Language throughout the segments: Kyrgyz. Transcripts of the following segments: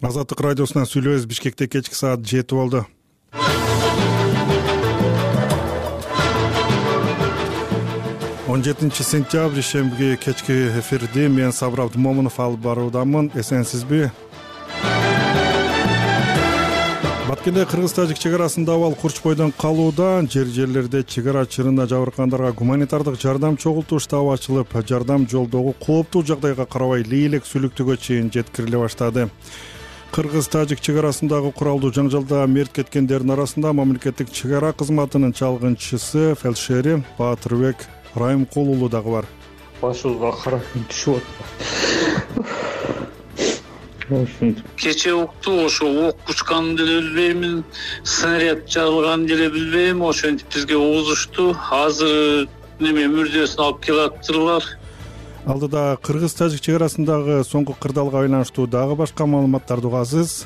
Азаттык радиосунан сүйлөбүз. Бишкекте кечки саат 7 болду. Он 7 сентябрь ишемби кечки эфирди мен Сабыр Абдымомунов алып баруудамын. Эсенсизби? Баткенде Кыргыз-Тажик чек арасында абал курч бойдон калууда. Жерлерде чек ара чырында жабыркандарга гуманитардык жардам чогултуу штабы ачылып, жардам жолдогу кооптуу жагдайга карабай Лейлек Сүлүктүгө чейин жеткириле баштады. Кыргыз-Тажик чек арасындагы куралдуу жаңжалда мерт кеткендердин арасында мамлекеттик чек ара кызматынын чалгынчысы фельдшери Баатырбек Райымкул уулу дагы бар. Башыбызга кара күн түшүп атат. Кече укту, ошо ок учканын деле билбеймин, снаряд жарылганын деле билбейм, ошентип бизге угузушту. Азыр мүрдөсүн алып келатырлар. Алдыда Кыргыз-Тажик чек арасындагы соңку кырдаалга байланыштуу дагы башка маалыматтарды угасыз.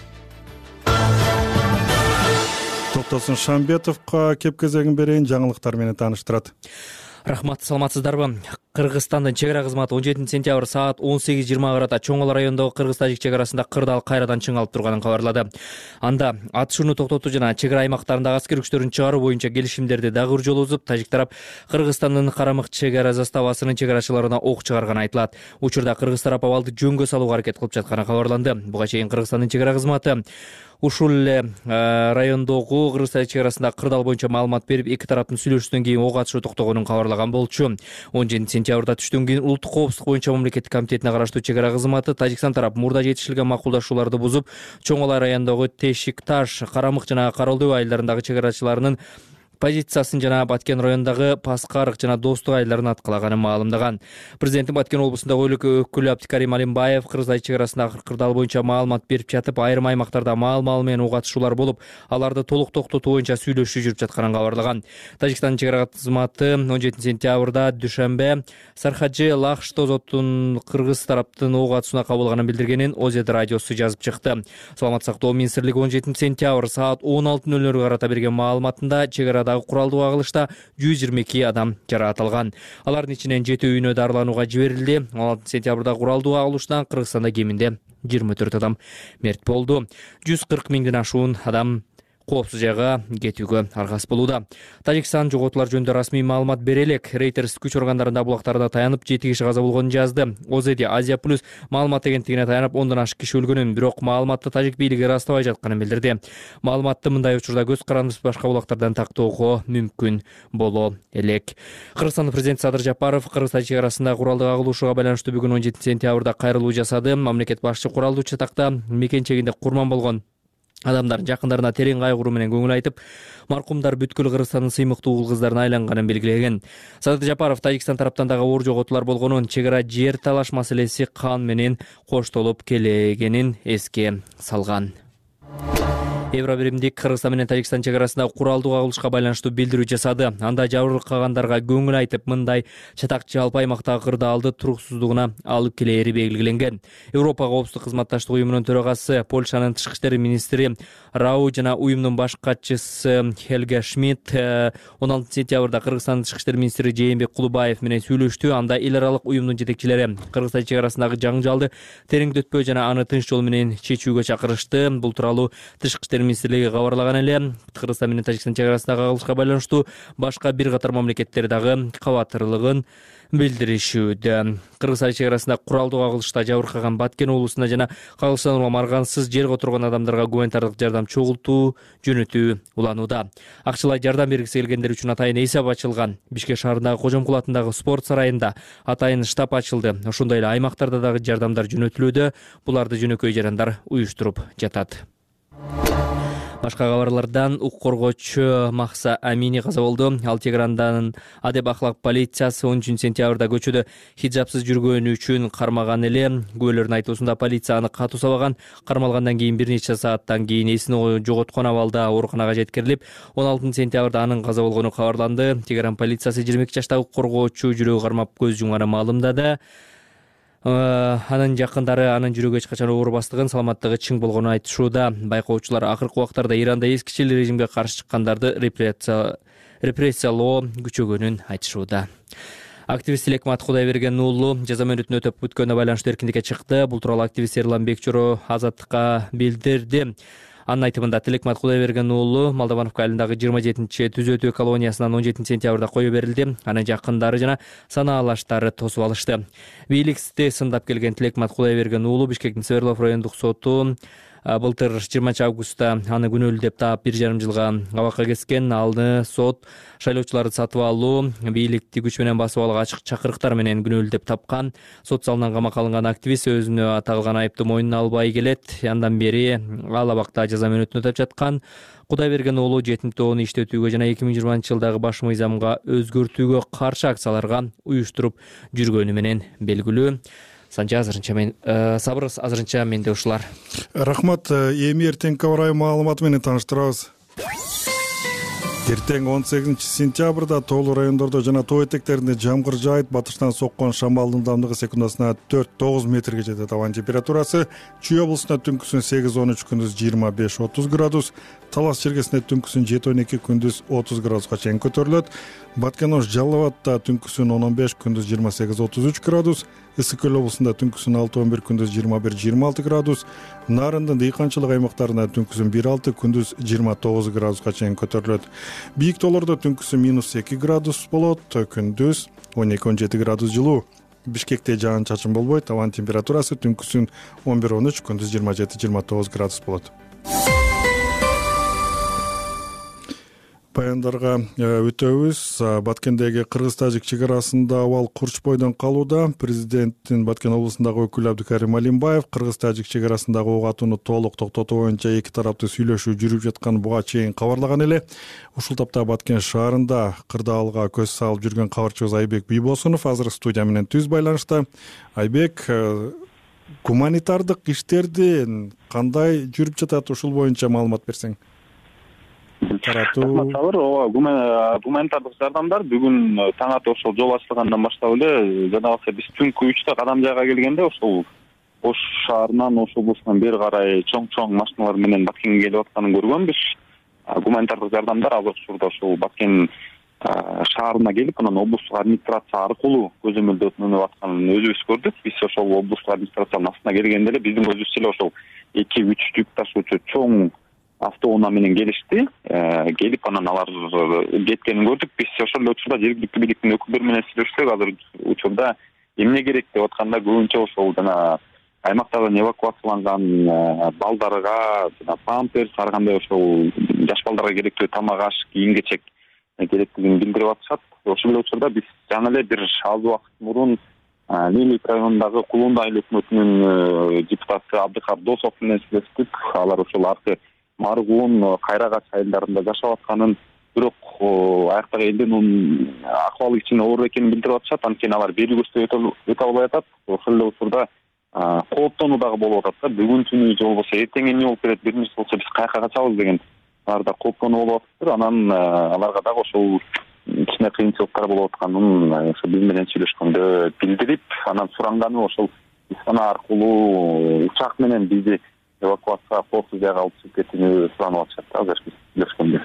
Токтосун Шамбетовго кеп кезегин берейин, жаңылыктар менен тааныштырат. Рахмат, саламатсыздарбы? Кыргызстандын чек ара кызматы 17 сентябрь саат 18:20 Чоң Ала районундагы Кыргыз-Тажик чек арасында кырдаал кайрадан чыңалып турганын кабарлады. Анда атышууну токтотуу жана чек ара аймактарындагы аскер күчтөрүн чыгаруу боюнча келишимдерди дагы бир жолу бузуп, тажик тарап Кыргызстандын Карамык чек ара заставасынын чек арачыларына ок чыгарганы айтылат. Учурда Кыргыз тарап абалды жөнгө салууга аракет кылып жатканы кабарланды. Буга чейин Кыргызстандын чек ара кызматы ушул эле райондогу Кыргыз-Тажик чек арасында кырдаал боюнча маалымат берип, эки тараптын сүйлөшүүсүнөн кийин ок атышуу токтогонун кабарлаган болчу. 17 сентябрда түштөн кийин Улуттук коопсуздук боюнча мамлекеттик комитетине караштуу чек ара кызматы Тажикстан тарап мурда жетишилген макулдашууларды бузуп, Чоң Ала районундагы Тешик-Таш, Карамык жана Каралдуу айылдарындагы чек арачыларынын позициясын жана Баткен районундагы Паскарык жана Достук айылдарын аткалаганын маалымдаган. Президенттин Баткен облусундагы өкүлү Абдикарим Алимбаев Кыргыз-Тажик чек арасындагы кырдаал боюнча маалымат берип жатып, айрым аймактарда маал-маал менен ок атышуулар болуп, аларды толук токтотуу боюнча сүйлөшүү жүрүп жатканын кабарлаган. Тажикстандын чек ара кызматы 17 сентябрда Дүшөмбе Сархаджи Лахш тозотун кыргыз тараптын ок атышууна кабылганын билдиргенин ОЗЕД радиосу жазып чыкты. Саламаттык сактоо министрлиги 17 сентябрь саат 16:00 карата берген маалыматында чек арадагы куралдуу агылышта 122 адам жараат алган. Алардын ичинен 7 үйүнө дарыланууга жиберилди. 16 сентябрда куралдуу агылыштан Кыргызстанда кеминде 24 адам мерт болду. 140 миңден ашуун адам коопсуз жайга кетүүгө аргасыз болууда. Тажикстан жоготуулар жөнүндө расмий маалымат бере элек. Reuters күч органдарында булактарда таянып 7 киши каза болгонун жазды. ОЗЕД Азия плюс маалымат агенттигине таянып 10дон ашык киши өлгөнүн, бирок маалыматты тажик бийлиги ырастабай жатканын билдирди. Маалыматты мындай учурда көз карандысыз башка булактардан тактоого мүмкүн боло элек. Кыргызстандын президенти Садыр Жапаров Кыргыз-Тажик чек арасында куралдык агылышууга байланыштуу бүгүн 17 сентябрда кайрылуу жасады. Мамлекет башчы куралдуу чатакта мекенчегинде курман болгон адамдардын жакындарына терең кайгыруу менен көңүл айтып, маркумдар бүткүл Кыргызстандын сыймыктуу угул кыздарына айланганын белгилеген. Садыр Жапаров Тажикстан тараптан дагы оор жоготуулар болгонун, чек ара жер талаш маселеси кан менен коштолуп келгенин эске салган. Евробиримдик Кыргызстан менен Тажикстан чек арасында куралдуу агылышка байланыштуу билдирүү жасады. Анда жабыркагандарга көңүл айтып, мындай чатак жалпы аймактагы кырдаалды туруксуздугуна алып келери белгиленген. Европа коопсуздук кызматташтык уюмунун төрагасы, Польшанын тышкы иштер министри Рау жана уюмдун баш катчысы Хельга Шмидт 16 сентябрда Кыргызстандын тышкы иштер министри Жээнбек Кулубаев менен сүйлөштү. Анда эл аралык уюмдун жетекчилери Кыргыз-Тажик чек арасындагы жаңжалды тереңдөтпөө жана аны тынч жол менен чечүүгө чакырышты. Бул тууралуу тышкы иштер министрлиги кабарлаган эле. Кыргызстан менен Тажикстан чек арасындагы агылышка байланыштуу башка бир катар мамлекеттер дагы кабатырлыгын билдиришүүдө. Кыргыз-Тажик чек арасында куралдуу агылышта жабыркаган Баткен облусунда жана калыштанууга маргансыз жерге отурган адамдарга гуманитардык жардам чогултуу жөнөтүү уланууда. Акчалай жардам бергиси келгендер үчүн атайын эсеп ачылган. Бишкек шаарындагы Кожомкул атындагы спорт сарайында атайын штаб ачылды. Ошондой эле аймактарда дагы жардамдар жөнөтүлүүдө. Буларды жөнөкөй жарандар уюштуруп жатат. Башка кабарлардан укук коргоочу Махса Амини каза болду. Ал Тегерандан адеп ахлак полициясы 13 сентябрда көчөдө хиджапсыз жүргөнү үчүн кармаган эле. Күбөлөрдүн айтуусунда полиция аны катуу сабаган. Кармалгандан кийин бир нече сааттан кийин эсин жоготкон абалда ооруканага жеткирилип, 16 сентябрда анын каза болгону кабарланды. Тегеран полициясы 22 жаштагы укук коргоочу жүрөгү кармап көз жумганын маалымдады. Анын жакындары анын жүрөгү эч качан оорубастыгын, саламаттыгы чың болгонун айтышууда. Байкоочулар акыркы убактарда Иранда эскичил режимге каршы чыккандарды репрессиялоо күчөгөнүн айтышууда. Активист Тилекмат Кудайберген уулу жаза мөөнөтүн өтөп бүткөнүнө байланыштуу эркиндикке чыкты. Бул тууралуу активист Эрлан Бекчоро Азаттыкка билдирди. Анын айтымында Тилекмат Кудайберген уулу Молдовановка айылындагы 27 түзөтүү колониясынан 17 сентябрда кое берилди. Анын жакындары жана санаалаштары тосуп алышты. Бийликти сындап келген Тилекмат Кудайберген уулу Бишкектин Свердлов райондук соту былтыр 20 августта аны күнөөлүү деп таап 1,5 жылга абакка кескен. Аны сот шайлоочуларды сатып алуу, бийликти күч менен басып алууга ачык чакырыктар менен күнөөлүү деп тапкан. Сот залынан камакка алынган активист өзүнө тагылган айыптуу мойнуна албай келет. Андан бери ал абакта жаза мөөнөтүн өтөп жаткан. Кудайберген уулу жетим тоонун иштетүүгө жана 2020-жылдагы баш мыйзамга өзгөртүүгө каршы акцияларга уюштуруп жүргөнү менен белгилүү. Санжа азырынча менде ушулар. Рахмат. Эми эртеңки аба ырайы маалыматы менен тааныштырабыз. Эртең 18 сентябрда тоолуу райондордо жана тоо этектеринде жамгыр жаайт. Батыштан соккон шамалдын ылдамдыгы секундасына 4-9 метрге жетет. Абанын температурасы Чүй облусунда түнкүсүн 8-13, күндүз 25-30 градус, Талас чергесинде түнкүсүн 7-12, күндүз 30 градуска чейин көтөрүлөт. Баткен Ош Жалал абадта түнкүсүн 10-15, күндүз 28-33 градус, Ысык Көл облусунда түнкүсүн 6-11, күндүз 21-26 градус, Нарындын дыйканчылык аймактарында түнкүсүн 1-6, күндүз 29 градуска чейин көтөрүлөт. Бийик тоолордо түнкүсүн -2 градус болот, күндүз 12-17 градус жылуу. Бишкекте жаан-чачын болбойт. Абанын температурасы түнкүсүн 11-13, күндүз 27-29 градус болот. Баяндарга өтөбүз. Баткендеги кыргыз-тажик чек арасында абал курч бойдон калууда. Президенттин Баткен облусундагы өкүлү Абдыкарим Алимбаев кыргыз-тажик чек арасындагы ок атууну толук токтотуу боюнча эки тараптуу сүйлөшүү жүрүп жатканын буга чейин кабарлаган эле. Ушул тапта Баткен шаарында кырдаалга көз салып жүргөн кабарчыбыз Айбек Бийбосунов азыр студия менен түз байланышта. Айбек, гуманитардык иштерди кандай жүрүп жатат, ушул боюнча маалымат берсең. Ооба, гуманитардык жардамдар бүгүн таң аты ошол жол ачылгандан баштап эле жанагы биз түнкү 3-те кадам жайга келгенде ошол Ош шаарынан, Ош облусунан бери карай чоң машиналар менен Баткенге келип атканын көргөнбүз. Гуманитардык жардамдар азыркы учурда ошол Баткен шаарына келип, анан облустук администрация аркылуу көзөмөлдөнүп атканын өзүбүз көрдүк. Биз ошол облустук администрациянын астына келгенде эле биздин көзүбүзчө эле ошол 2-3 жүк ташуучу чоң автоунаа менен келишти. Келип анан алар кеткенин көрдүк. Биз ошол эле учурда жергиликтүү бийликтин өкүлдөрү менен сүйлөштүк. Азыр учурда эмне керек деп атканда көбүнчө ошол жана аймактардан эвакуацияланган балдарга жана памперс, ар кандай ошол жаш балдарга керектүү тамак, аш, кийим-кечек керектигин билдирип атышат. Ошол эле учурда биз жаңы эле бир аз убакыт мурун Лилик районундагы Кулунда айыл өкмөтүнүн депутаты Абдыкар Досов менен сүйлөштүк. Алар ошол аркы Маргун, Кайрагач айылдарында жашап атканын, бирок аяктагы элдин акыбалы кичине оор экенин билдирип атышат. Анткени алар бери көчтө өтө албай атат. Ошол эле учурда кооптонуу дагы болуп атат. Бүгүн түнү же болбосо эртең эмне болуп берет, бир нерсе болсо биз каяка качабыз деген аларда кооптонуу болуп атат. Анан аларга дагы ошол кичине кыйынчылыктар болуп атканын ошо биз менен сүйлөшкөндө билдирип, анан суранганы ошол Испания аркылуу учак менен бизди эвакуация коопсуз жайга алып чыгып кетүүнү суранып атышат. Азыр биз сүйлөшкөндө.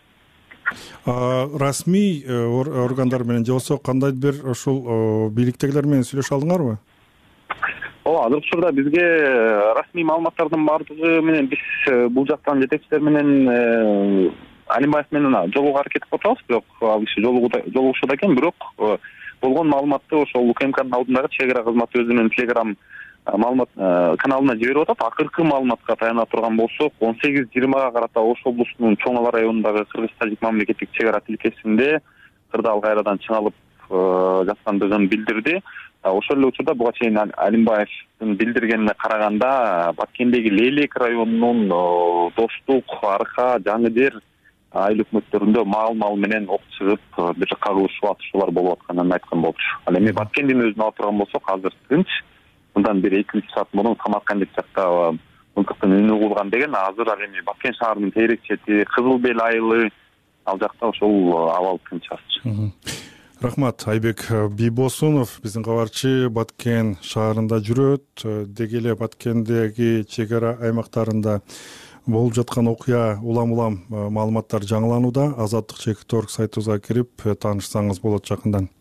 Расмий органдар менен же болбосо кандайдыр бир ошол бийликтегилер менен сүйлөшө алдыңарбы? Ооба, азыркы учурда бизге расмий маалыматтардын баардыгы менен биз бул жактан жетекчилер менен Алимбаев менен жолугууга аракет кылып атабыз, бирок ал киши жолугушууда экен. Бирок болгон маалыматты ошол УКМКнын алдындагы чек ара кызматы өзүнүн Telegram маалымат каналына жиберип атат. Акыркы маалыматка таяна турган болсок, 18-20 карата Ош облусунун Чоң Ала районундагы кыргыз-тажик мамлекеттик чек ара тилкесинде кырдаал кайрадан чыңалып жаткандыгын билдирди. Ошол эле учурда буга чейин Алимбаевдин билдиргенине караганда Баткендеги Лелек районунун Достук, Арка, Жаңыдер айыл өкмөттөрүндө маал менен ок чыгып бир жакка кагылышуу, атышуулар болуп атканын айткан болчу. Ал эми Баткендин өзүн алып турган болсок, азыр тынч. Мындан бир 2-3 саат мурун Самаркандек жакта мылтыктын үнү угулган деген. Азыр ал эми Баткен шаарынын Терек чети, Кызыл Бел айылы, ал жакта ошол абал тынч азыр. Рахмат. Айбек Бийбосунов, биздин кабарчы, Баткен шаарында жүрөт. Деги эле Баткендеги чек ара аймактарында болуп жаткан окуя улам маалыматтар жаңыланууда. Азаттык.org сайтыбызга кирип таанышсаңыз болот жакындан.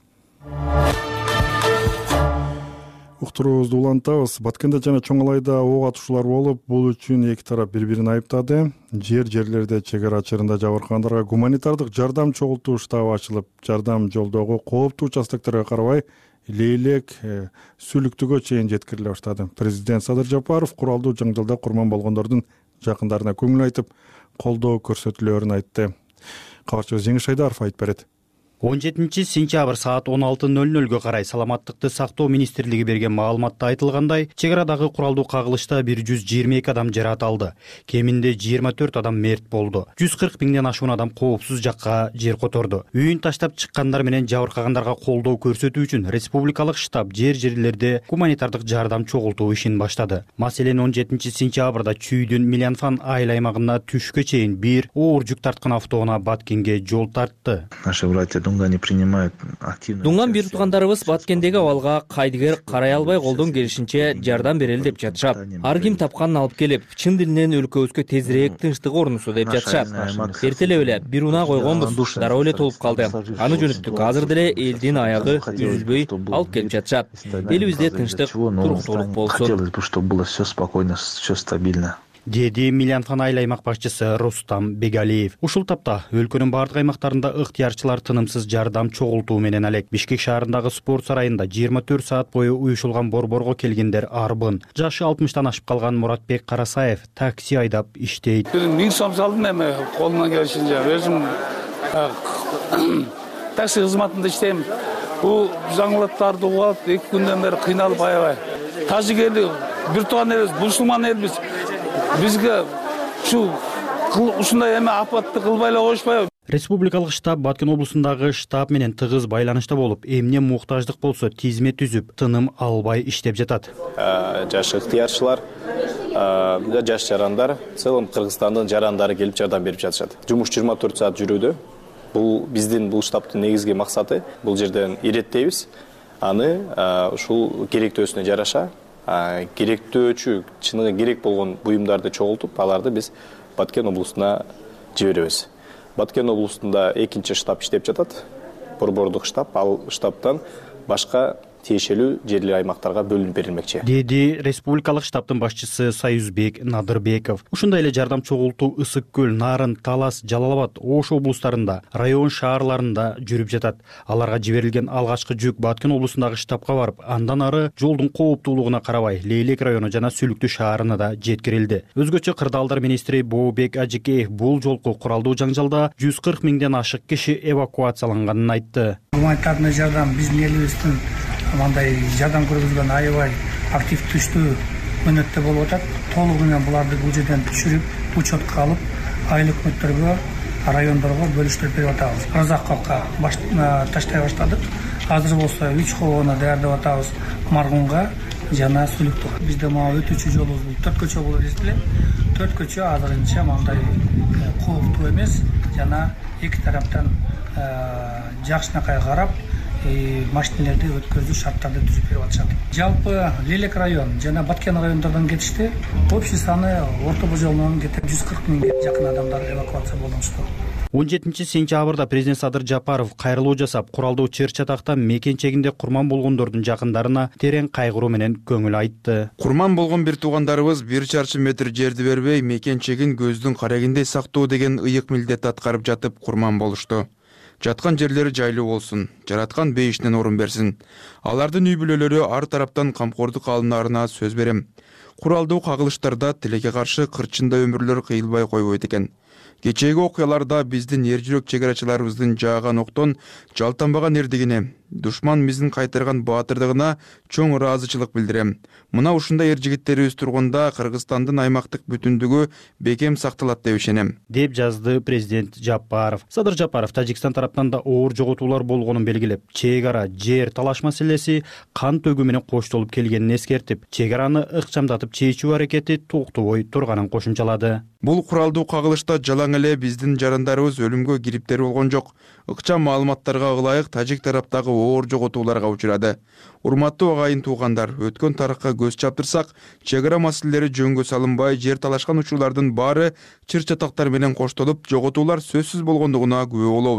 Уктуруубузду улантабыз. Баткенде жана Чоң Алайда ок атышуулар болуп, бул үчүн эки тарап бири-бирин айыптады. Жерлерде чек ара чырында жабыркагандарга гуманитардык жардам чогултуу штабы ачылып, жардам жолдогу кооптуу участокторго карабай лейлек сүлүктүгө чейин жеткириле баштады. Президент Садыр Жапаров куралдуу жаңжалда курман болгондордун жакындарына көңүл айтып, колдоо көрсөтүлөөрүн айтты. Кабарчыбыз Жеңиш Айдаров айтып берет. 17 саат 16:00 карай Саламаттыкты сактоо министрлиги берген маалыматта айтылгандай, чек арадагы куралдуу кагылышта 122 адам жаракат алды. Кеминде 24 адам мерт болду. 140 миңден ашуун адам коопсуз жакка жер которду. Үйүн таштап чыккандар менен жабыркагандарга колдоо көрсөтүү үчүн республикалык штаб жерлерде гуманитардык жардам чогултуу ишин баштады. Маселен 17 Чүйдүн Милянфан айыл аймагына түшкө чейин бир оор жүк тарткан автоунаа Баткенге жол тартты. Дунган бир туугандарыбыз Баткендеги абалга кайдыгер карай албай колдон келишинче жардам берели деп жатышат. Ар ким тапканын алып келип, чын дилинен өлкөбүзгө тезирээк тынчтык орнусу деп жатышат. Эртелеп эле бир унаа койгонбуз, дароо эле толуп калды. Аны жөнөттүк. Азыр деле элдин аягы үзүлбөй алып келип жатышат. Элибизде тынчтык, туруктуулук болсун. Хотелось бы, чтобы было все спокойно, все стабильно. Деди Милянфан айыл аймак башчысы Рустам Бегалиев. Ушул тапта өлкөнүн бардык аймактарында ыктыярчылар тынымсыз жардам чогултуу менен алек. Бишкек шаарындагы спорт сарайында 24 саат бою уюшулган борборго келгендер арбын. Жашы 60-тан ашып калган Муратбек Карасаев такси айдап иштейт. 1000 сом салдым эми колумдан келишинче. Өзүм такси кызматында иштейм. Бул жаңылыктарды угап 2 күндөн бери кыйналып аябай. Тажик эли бир тууган элибиз, мусулман элбиз. Бизге ушундай эме апатты кылбай эле коюшпайбы? Республикалык штаб Баткен облусундагы штаб менен тыгыз байланышта болуп, эмне муктаждык болсо тизме түзүп, тыным албай иштеп жатат. Жаш ыктыярчылар, жаш жарандар, целом Кыргызстандын жарандары келип жардам берип жатышат. Жумуш 24 саат жүрүүдө. Бул биздин бул штабтын негизги максаты, бул жерден иреттейбиз. Аны ушул керектөөсүнө жараша керектөөчү, чыныгы керек болгон буюмдарды чогултуп, аларды биз Баткен облусуна жиберебиз. Баткен облусунда 2-чи штаб иштеп жатат. Борбордук штаб, ал штабтан башка тиешелүү жерлер аймактарга бөлүнүп берилмекчи. Деди республикалык штабтын башчысы Союзбек Надырбеков. Ушундай эле жардам чогултуу Ысык көл, Нарын, Талас, Жалал Абад, Ош облустарында, район шаарларында жүрүп жатат. Аларга жиберилген алгачкы жүк Баткен облусундагы штабка барып, андан ары жолдун кооптуулугуна карабай Лейлек району жана Сүлүктүү шаарына да жеткирилди. Өзгөчө Кырдаалдар министри Бообек Ажикеев бул жолку куралдуу жаңжалда 140 миңден ашык киши эвакуацияланганын айтты. Гуманитарный жардам биздин элибиздин мындай жардам көргөзгөн аябай активдүү мөөнөттө болуп атат. Толугу менен буларды бул жерден түшүрүп, учетко алып, айыл өкмөттөргө, райондорго бөлүштүрүп берип атабыз. Разак калкка таштай баштадык. Азыр болсо 3 ховону даярдап атабыз Маргунга жана Сүлүктүгө. Бизде мага өтүүчү жолубуз бул 4 көчө болуп эсептелет. 4 көчө азырынча мындай кооптуу эмес жана эки тараптан жакшынакай карап машиналарды өткөзүү шарттарды түзүп берип атышат. Жалпы Лейлек район жана Баткен райондордон кетишти. Общий саны орто божолунан кетип 140 миңге жакын адамдар эвакуация болмушту. 17 сентябрда президент Садыр Жапаров кайрылуу жасап, куралдуу чыр-чатакта мекенчегинде курман болгондордун жакындарына терең кайгыруу менен көңүл айтты. Курман болгон бир туугандарыбыз 1 чарчы метр жерди бербей, мекенчегин көздүн карагиндей сактоо деген ыйык милдет аткарып жатып курман болушту. Жаткан жерлери жайлуу болсун, жараткан бейишинен орун берсин. Алардын үй бүлөлөрү ар тараптан камкордук алынаарына сөз берем. Куралдуу кагылыштарда тилекке каршы кырчында өмүрлөр кыйылбай койбойт экен. Кечээги окуяларда биздин эр жүрөк чек арачыларыбыздын жааган октон жалтанбаган эрдигине, душман биздин кайтарган баатырдыгына чоң ыраазычылык билдирем. Мына ушундай эр жигиттерибиз тургунда Кыргызстандын аймактык бүтүндүгү бекем сакталат деп ишенем, деп жазды президент Жапаров. Садыр Жапаров Тажикстан тараптан да оор жоготуулар болгонун белгилеп, чек ара, жер талаш маселеси кан төгүү менен коштолуп келгенин эскертип, чек араны ыкчамдатып чечүү аракети токтобой турганын кошумчалады. Бул куралдуу кагылышта жалаң эле биздин жарандарыбыз өлүмгө кириптери болгон жок. Ыкчам маалыматтарга ылайык тажик тараптагы оор жоготууларга учурады. Урматтуу агайын туугандар, өткөн тарыхка көз чаптырсак, чек ара маселелери жөнгө салынбай, жер талашкан учурлардын баары чыр-чатактар менен коштолуп, жоготуулар сөзсүз болгондугуна күбө болобуз.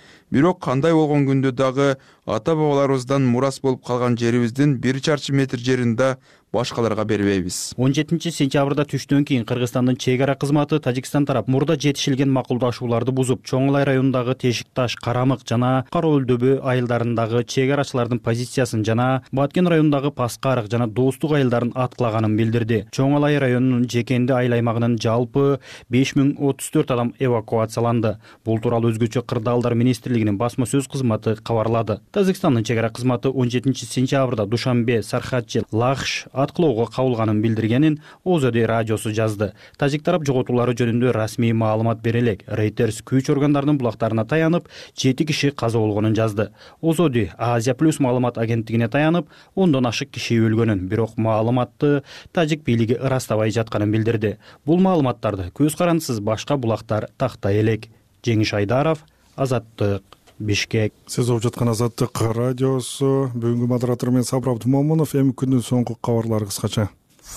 Бирок кандай болгон күндө дагы ата бабаларыбыздан мурас болуп калган жерибиздин 1 чарчы метр жерин да башкаларга бербейбиз. 17 сентябрда түштөн кийин Кыргызстандын чек ара кызматы Тажикстан тарап мурда жетишилген макулдашууларды бузуп, Чоңулай районундагы Тешик Таш, Карамык жана Караөлдөбө айылдарындагы чек арачылардын позициясын жана Баткен районундагы Паскарык жана Достук айылдарын аткылаганын билдирди. Чоңулай районунун Жекенди айыл аймагынан жалпы 5034 адам эвакуацияланды. Бул тууралуу өзгөчө Кырдаалдар министрлигинин басма сөз кызматы кабарлады. Тажикстандын чек ара кызматы 17 сентябрда Душанбе, Сархатчы, Лахш аткылоого кабылганын билдиргенин ОЗД радиосу жазды. Тажик тарап жоготуулары жөнүндө расмий маалымат бере элек. Reuters күч органдарынын булактарына таянып 7 киши каза болгонун жазды. ОЗД Азия плюс маалымат агенттигине таянып 10дон ашык киши өлгөнүн, бирок маалыматты тажик бийлиги ырастабай жатканын билдирди. Бул маалыматтарды көз карандысыз башка булактар тактай элек. Жеңиш Айдаров, Азаттык, Бишкек. Сиз угуп жаткан Азаттык радиосу. Бүгүнкү модератор мен Сабыр Абдумомунов. Эми күндүн соңку кабарлары кыскача.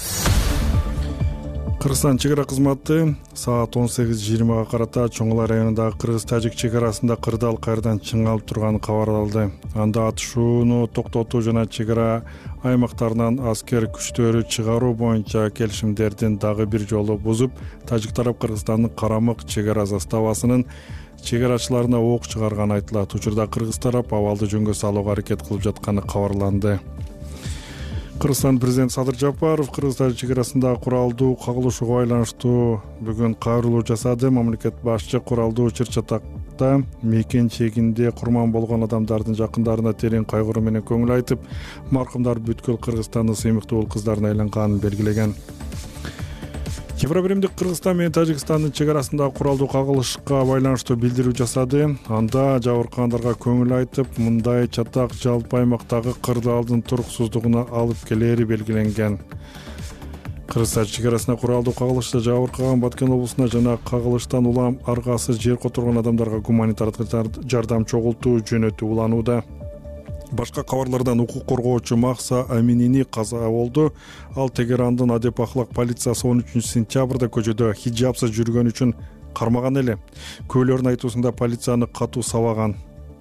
Кыргызстан чек ара кызматы саат 18:20 карата Чоңулай районундагы кыргыз-тажик чек арасында кырдаал кайрадан чыңалып турганын кабарлады. Анда атышууну токтотуу жана чек ара аймактарынан аскер күчтөрү чыгаруу боюнча келишимдердин дагы бир жолу бузуп, тажик тарап Кыргызстандын Карамык чек ара заставасынын чек арачыларына ок чыгарганы айтылат. Учурда кыргыз тарап абалды жөнгө салууга аракет кылып жатканы кабарланды. Кыргызстан президенти Садыр Жапаров кыргыз-тажик чек арасындагы куралдуу кагылышууга байланыштуу бүгүн кайрылуу жасады. Мамлекет башчы куралдуу чыр-чатакта мекен чегинде курман болгон адамдардын жакындарына терең кайгыруу менен көңүл айтып, маркумдар бүткүл Кыргызстандын сыймыктуу уул кыздарына айланганын белгилеген. Евробиримдик Кыргызстан менен Тажикстандын чек арасындагы куралдуу кагылышка байланыштуу билдирүү жасады. Анда жабыркагандарга көңүл айтып, мындай чатак жалпы аймактагы кырдаалдын туруксуздугуна алып келери белгиленген. Кыргыз-тажик чек арасында куралдуу кагылышта жабыркаган Баткен облусуна жана кагылыштан улам аргасы жер которгон адамдарга гуманитардык жардам чогултуу жөнөтүп уланууда. Башка кабарлардан укук коргоочу Макса Аминини каза болду. Ал Тегерандын Адеп ахлак полициясы 13 сентябрда көчөдө хиджабсыз жүргөн үчүн кармаган эле. Көөлөрдүн айтуусунда полицияны катуу сабаган.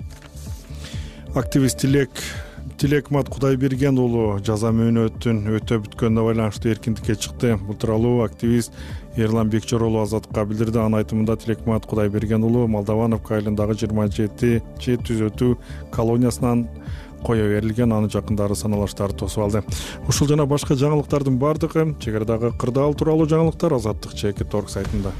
Активист Тилекмат Кудайберген уулу жаза мөөнөтүн өтө бүткөнүнө байланыштуу эркиндикке чыкты. Бул тууралуу активист Эрлан Бекчор уулу Азаттыкка билдирди. Анын айтымында Тилекмат Кудайберген уулу Молдовановка айылындагы 27 чет түзөтүү колониясынан кое берилген, анын жакындары саналаштарды тосуп алды. Ушул жана башка жаңылыктардын бардыгы чек арадагы кырдаал тууралуу жаңылыктар Азаттык ЧК.org сайтында.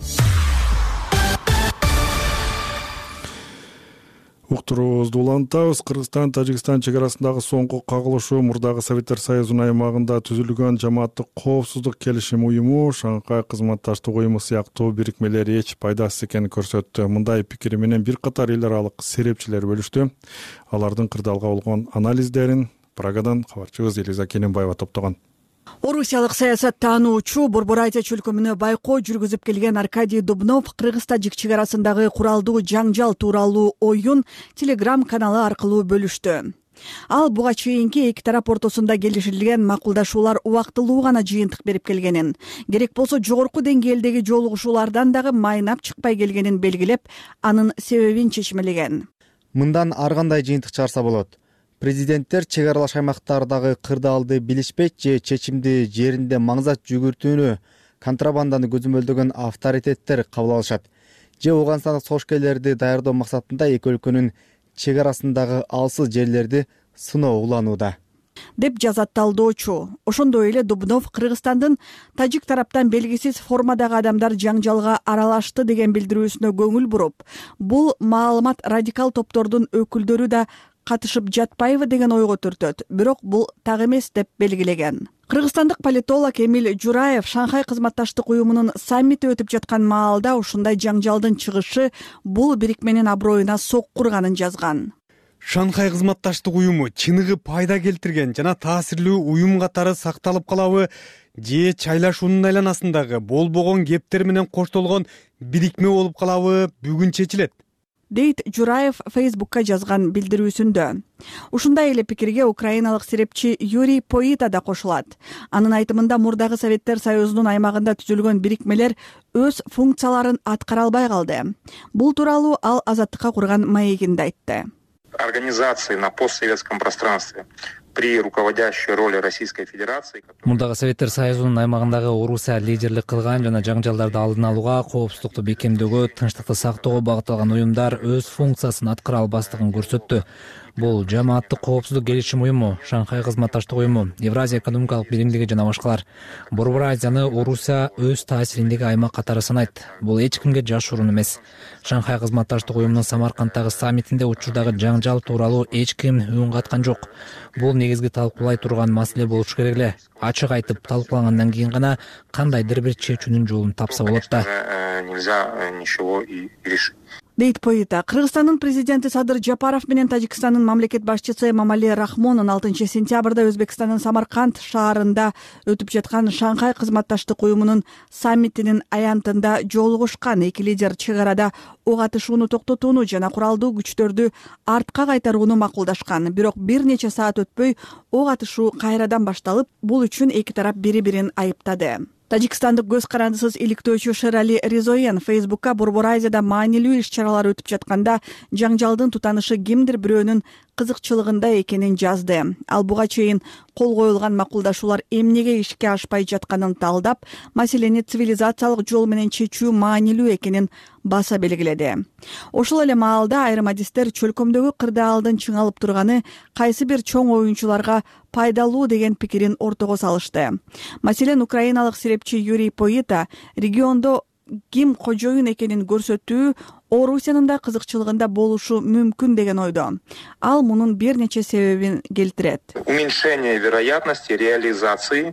Уктуруубузду улантабыз. Кыргызстан Тажикстан чек арасындагы соңку кагылышуу мурдагы Советтер Союзунун аймагында түзүлгөн жамааттык коопсуздук келишим уюму, Шанхай кызматташтык уюму сыяктуу бирикмелер эч пайдасыз экенин көрсөттү. Мындай пикири менен бир катар эл аралык серепчилер бөлүштү. Алардын кырдаалга болгон анализдерин Прагадан кабарчыбыз Элиза Кененбаева топтогон. Орусиялык саясаттануучу Борбор-Азия чөлкөмүнө байкоо жүргүзүп келген Аркадий Дубнов кыргыз-тажик чек арасындагы куралдуу жаңжал тууралуу оюн Telegram каналы аркылуу бөлүштү. Ал буга чейинки эки тарап ортосунда келишилген макулдашуулар убактылуу гана жыйынтык берип келгенин, керек болсо жогорку деңгээлдеги жолугушуулардан дагы майнап чыкпай келгенин белгилеп, анын себебин чечмелеген. Мындан ар кандай жыйынтык чыгарса болот. Президенттер чек аралаш аймактардагы кырдаалды билишпейт же чечимди жеринде маңзат жүгүртүүнү, контрабанданы көзөмөлдөгөн авторитеттер кабыл алышат. Же Ооганстандык согушкерлерди даярдоо максатында эки өлкөнүн чек арасындагы алсыз жерлерди сыноо уланууда, деп жазат талдоочу. Ошондой эле Дубнов Кыргызстандын тажик тараптан белгисиз формадагы адамдар жаңжалга аралашты деген билдирүүсүнө көңүл буруп, бул маалымат радикал топтордун өкүлдөрү да катышып жатпайбы деген ойго түртөт. Бирок бул так эмес деп белгилеген. Кыргызстандык политолог Эмиль Жураев Шанхай кызматташтык уюмунун саммити өтүп жаткан маалда ушундай жаңжалдын чыгышы бул бирикменин аброюна соккурганын жазган. Шанхай кызматташтык уюму чыныгы пайда келтирген жана таасирлүү уюм катары сакталып калабы же чайлашуунун айланасындагы болбогон кептер менен коштолгон бирикме болуп калабы бүгүн чечилет. дейт Жураев Фейсбукка жазган билдирүүсүндө. Ушундай эле пикирге украиналык серепчи Юрий Поита да кошулат. Анын айтымында мурдагы Советтер Союзунун аймагында түзүлгөн бирикмелер өз функцияларын аткара албай калды. Бул тууралуу ал Азаттыкка курган маегинде айтты. Организации на постсоветском пространстве при руководящей роли Российской Федерации. Мурдагы Советтер Союзунун аймагындагы Орусия лидерлик кылган жана жаңжалдарды алдын алууга, коопсуздукту бекемдөөгө, тынчтыкты сактоого багытталган уюмдар өз функциясын аткара албастыгын көрсөттү. Бул жамааттык коопсуздук келишим уюму, Шанхай кызматташтык уюму, Евразия экономикалык биримдиги жана башкалар. Борбор Азияны Орусия өз таасириндеги аймак катары санайт. Бул эч кимге жашыруун эмес. Шанхай кызматташтык уюмунун Самаркандтагы саммитинде учурдагы жаңжал тууралуу эч ким үн каткан жок. Бул негизги талкуулай турган маселе болуш керек эле. Ачык айтып талкуулагандан кийин гана кандайдыр бир чечүүнүн жолун тапса болот да. Нельзя ничего и решить. Дейт Поита. Кыргызстандын президенти Садыр Жапаров менен Тажикстандын мамлекет башчысы Эмомали Рахмонун 6 сентябрда Өзбекстандын Самарканд шаарында өтүп жаткан Шанхай кызматташтык уюмунун саммитинин аянтында жолугушкан. Эки лидер чек арада ок атышууну токтотууну жана куралдуу күчтөрдү артка кайтарууну макулдашкан. Бирок бир нече саат өтпөй ок атышуу кайрадан башталып, бул үчүн эки тарап бири-бирин айыптады. Тажикстандык көз карандысыз иликтөөчү Шерали Ризоен Фейсбукка Борбор Азияда маанилүү иш-чаралар өтүп жатканда жаңжалдын тутанышы кимдир бирөөнүн кызыкчылыгында экенин жазды. Ал буга чейин кол коюлган макулдашуулар эмнеге ишке ашпай жатканын талдап, маселени цивилизациялык жол менен чечүү маанилүү экенин баса белгиледи. Ошол эле маалда айрым адистер чөлкөмдөгү кырдаалдын чыңалып турганы кайсы бир чоң оюнчуларга пайдалуу деген пикирин ортого салышты. Маселен, украиналык серепчи Юрий Поита региондо ким кожоюн экенин көрсөтүү Орусиянын да кызыкчылыгында болушу мүмкүн деген ойдо. Ал мунун бир нече себебин келтирет. Уменьшение вероятности реализации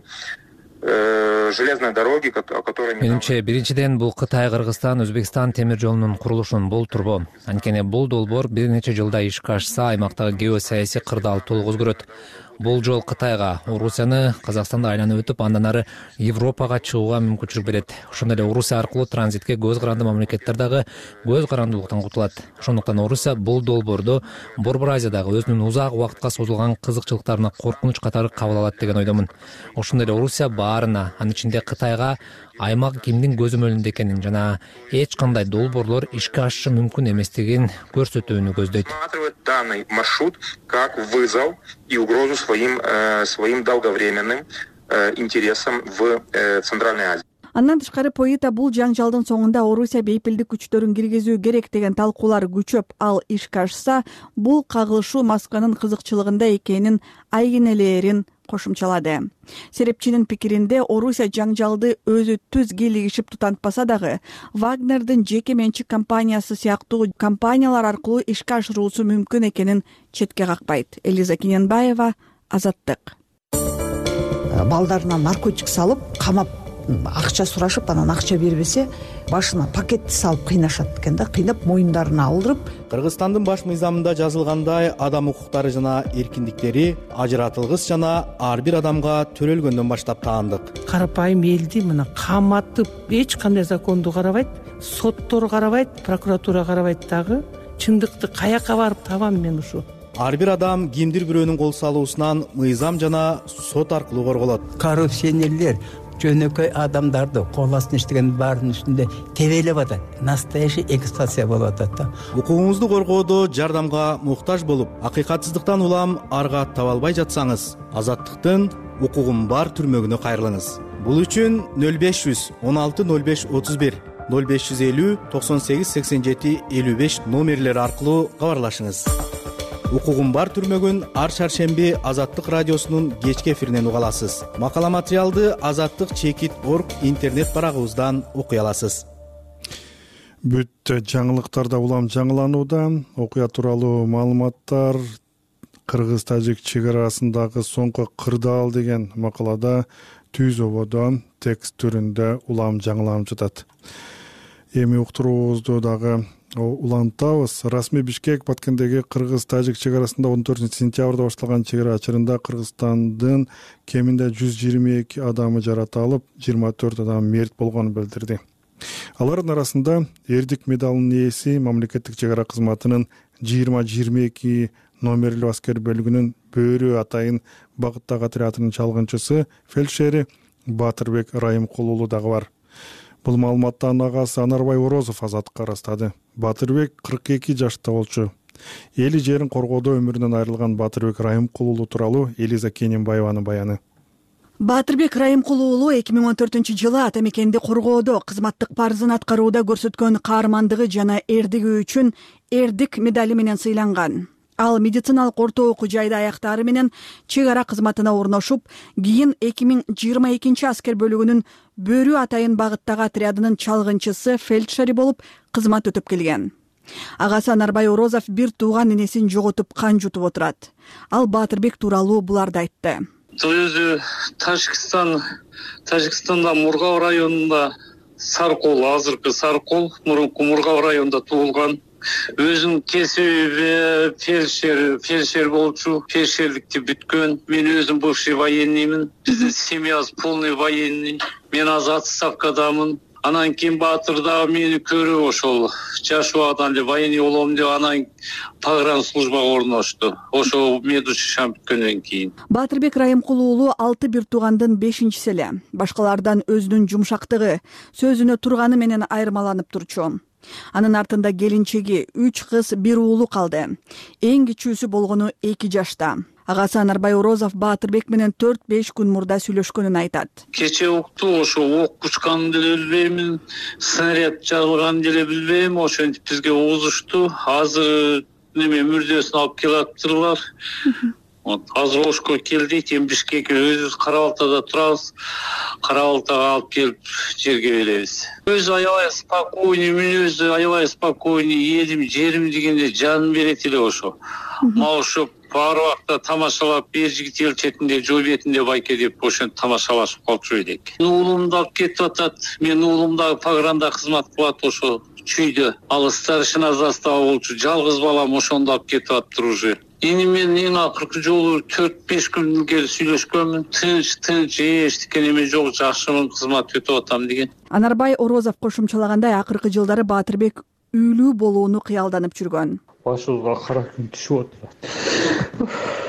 железной дороги, о которой Менимче, биринчиден бул Кытай, Кыргызстан, Өзбекстан темир жолунун курулушун болтурбу. Анткени бул долбоор бир нече жылда ишке ашса, аймактагы геосаясий кырдаал толук өзгөрөт. Бул жол Кытайга, Орусияны, Казакстанды айланып өтүп, андан ары Европага чыгууга мүмкүнчүлүк берет. Ошондой эле Орусия аркылуу транзитке көз каранды мамлекеттер дагы көз карандуулуктан кутулат. Ошондуктан Орусия бул долбоорду Борбор Азиядагы өзүнүн узак убакытка созулган кызыкчылыктарына коркунуч катары кабыл алат деген ойдомун. Ошондой эле Орусия баарына, анын ичинде Кытайга аймак кимдин көзөмөлүндө экенин жана эч кандай долбоорлор ишке ашышы мүмкүн эместигин көрсөтүүнү көздөйт. Данный маршрут как вызов и угрозу своим долговременным интересам в Центральной Азии. Андан тышкары Поита бул жаңжалдын соңунда Орусия бейпилдик күчтөрүн киргизүү керек деген талкуулар күчөп, ал ишке ашса, бул кагылышуу Москванын кызыкчылыгында экенин айгинелерин кошумчалады. Серепчинин пикиринде Орусия жаңжалды өзү түз кийлигишип тутантпаса дагы, Вагнердин жеке менчик компаниясы сыяктуу компаниялар аркылуу ишке ашыруусу мүмкүн экенин четке какпайт. Элиза Киненбаева, Азаттык. Балдарына наркотик салып, камап акча сурашып, анан акча бербесе, башына пакетти салып кыйнашат экен да, кыйнап моюндарына алдырып. Кыргызстандын баш мыйзамында жазылгандай, адам укуктары жана эркиндиктери ажыратылгыс жана ар бир адамга төрөлгөндөн баштап таандык. Карапайым элди мына каматып, эч кандай законду карабайт, соттор карабайт, прокуратура карабайт дагы. Чындыкты каяка барып табам мен ушу? Ар бир адам кимдир бирөөнүн кол салуусунан мыйзам жана сот аркылуу корголот. Коррупционерлер жөнөкөй адамдарды кол астына иштеген баарынын үстүндө тебелеп атат. Настоящий эксплуатация болуп атат да. Укугуңузду коргоодо жардамга муктаж болуп, акыйкатсыздыктан улам арга таба албай жатсаңыз, Азаттыктын укугум бар түрмөгүнө кайрылыңыз. Бул үчүн 0500 16 05 31 0550 98 87 55 номерлери аркылуу кабарлашыңыз. Укугум бар түрмөгүн ар шаршемби Азаттык радиосунун кечки эфиринен уга аласыз. Макала материалды azattik.org интернет барагыбыздан окуй аласыз. Бүт жаңылыктарда улам жаңыланууда. Окуя тууралуу маалыматтар Кыргыз-Тажик чек арасындагы соңку кырдаал деген макалада түз ободо текст түрүндө улам жаңыланып жатат. Эми уктуруубузду дагы улантабыз. Расмий Бишкек Баткендеги Кыргыз-Тажик чек арасында 14 сентябрда башталган чек ара ачырында Кыргызстандын кеминде 122 адамы жаракат алып, 24 адам мерт болгонун билдирди. Алардын арасында эрдик медалынын ээси, мамлекеттик чек ара кызматынын 20-22 номерлүү аскер бөлүгүнүн Бөрү Атайын багыттагы отрядынын чалгынчысы фельдшери Батырбек Райымкул уулу дагы бар. Бул маалыматты анын агасы Анарбай Орозов Азаттыкка ырастады. Батырбек 42 жашта болчу. Эли жерин коргоодо өмүрүнөн айрылган Батырбек Райымкул уулу тууралуу Элиза Кененбаеванын баяны. Батырбек Райымкул уулу 2014-жылы ата мекенди коргоодо кызматтык парызын аткарууда көрсөткөн каармандыгы жана эрдиги үчүн эрдик медали менен сыйланган. Ал медициналык орто окуу жайды аяктаары менен чек ара кызматына орношуп, кийин 2022 аскер бөлүгүнүн Бөрү Атайын багыттагы отрядынын чалгынчысы фельдшери болуп кызмат өтөп келген. Агасы Анарбай Орозов бир тууган энесин жоготуп кан жутуп отурат. Ал Батырбек тууралуу буларды айтты. Өзү Тажикстанда Мургав районунда Саркол, азыркы Саркол, мурунку Мургав районунда туулган. Өзүнүн кесиби фельдшер болчу, фельдшерликти бүткөн. Мен өзүм бывший военныймын. Биздин семьябыз полный военный. Мен азат ставкадамын. Анан кийин Батыр дагы мени көрүп ошол жаш убагдан эле военный болом деп анан погран службага орношту. Ошо медучилищаны бүткөндөн кийин. Батырбек Райымкул уулу 6 бир туугандын 5-чиси эле. Башкалардан өзүнүн жумшактыгы, сөзүнө турганы менен айырмаланып турчу. Анын артында келинчеги, 3 кыз, 1 уулу калды. Эң кичүүсү болгону 2 жашта. Агасы Анарбай Орозов Батырбек менен 4-5 күн мурда сүйлөшкөнүн айтат. Кече укту, ошо ок учканын деле билбеймин, снаряд жарылганын деле билбейм, ошентип бизге угузушту. Азыр мүрдөсүн алып келаптырлар. Азыр Ошко келдик, эми Бишкекке өзүбүз Кара-Балтада турабыз. Кара-Балтага алып келип жерге беребиз. Өзү аябай спокойный, мен өзү аябай спокойный, элим, жерим дегенде жанын берет эле ошо. Ошо бар убакта тамашалап, бер жигит эл четинде, жол бетинде байке деп ошентип тамашалашып калчу элек. Уулумду алып кетип атат. Мен уулум дагы погранда кызмат кылат ошо чүйдө. Ал старшина застава болчу, жалгыз балам ошондо алып кетип атыптыр уже. Эми мен эң акыркы жолу 4-5 күн илгери сүйлөшкөнмүн. Тынч, эчтеке неме жок, жакшымын, кызмат өтүп атам деген. Анарбай Орозов кошумчалагандай, акыркы жылдары Батырбек үйлүү болууну кыялданып жүргөн. Башыбызга кара күн түшүп отурат.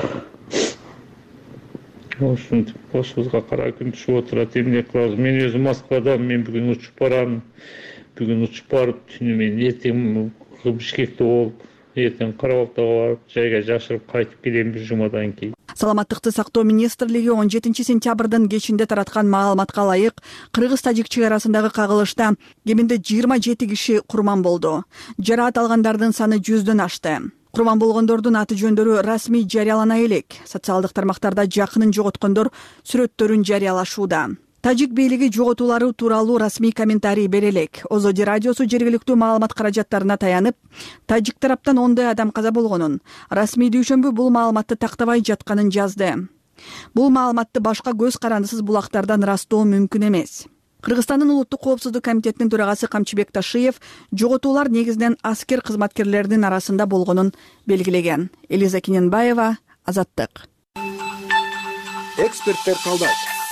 Ошентип башыбызга кара күн түшүп отурат. Эмне кылабыз? Мен өзүм Москвада, мен бүгүн учуп барам. Бүгүн учуп барып, түнү мен эртең Бишкекте болуп, эртең Кара-Балтага барып, жайга жашырып кайтып келем бир жумадан кийин. Саламаттыкты сактоо министрлиги 17 сентябрдын кечинде тараткан маалыматка ылайык кыргыз-тажик чек арасындагы кагылышта кеминде 27 киши курман болду. Жараат алгандардын саны 100дөн ашты. Курман болгондордун аты жөндөрү расмий жарыялана элек. Социалдык тармактарда жакынын жоготкондор сүрөттөрүн жарыялашууда. Тажик бийлиги жоготуулары тууралуу расмий комментарий бере элек. Озоди радиосу жергиликтүү маалымат каражаттарына таянып, тажик тараптан 10 адам каза болгонун, расмий дүйшөмбү бул маалыматты тактабай жатканын жазды. Бул маалыматты башка көз карандысыз булактардан ырастоо мүмкүн эмес. Кыргызстандын улуттук коопсуздук комитетинин төрагасы Камчыбек Ташиев жоготуулар негизинен аскер кызматкерлеринин арасында болгонун белгилеген. Элиза Кененбаева, Азаттык. Эксперттер калдайт.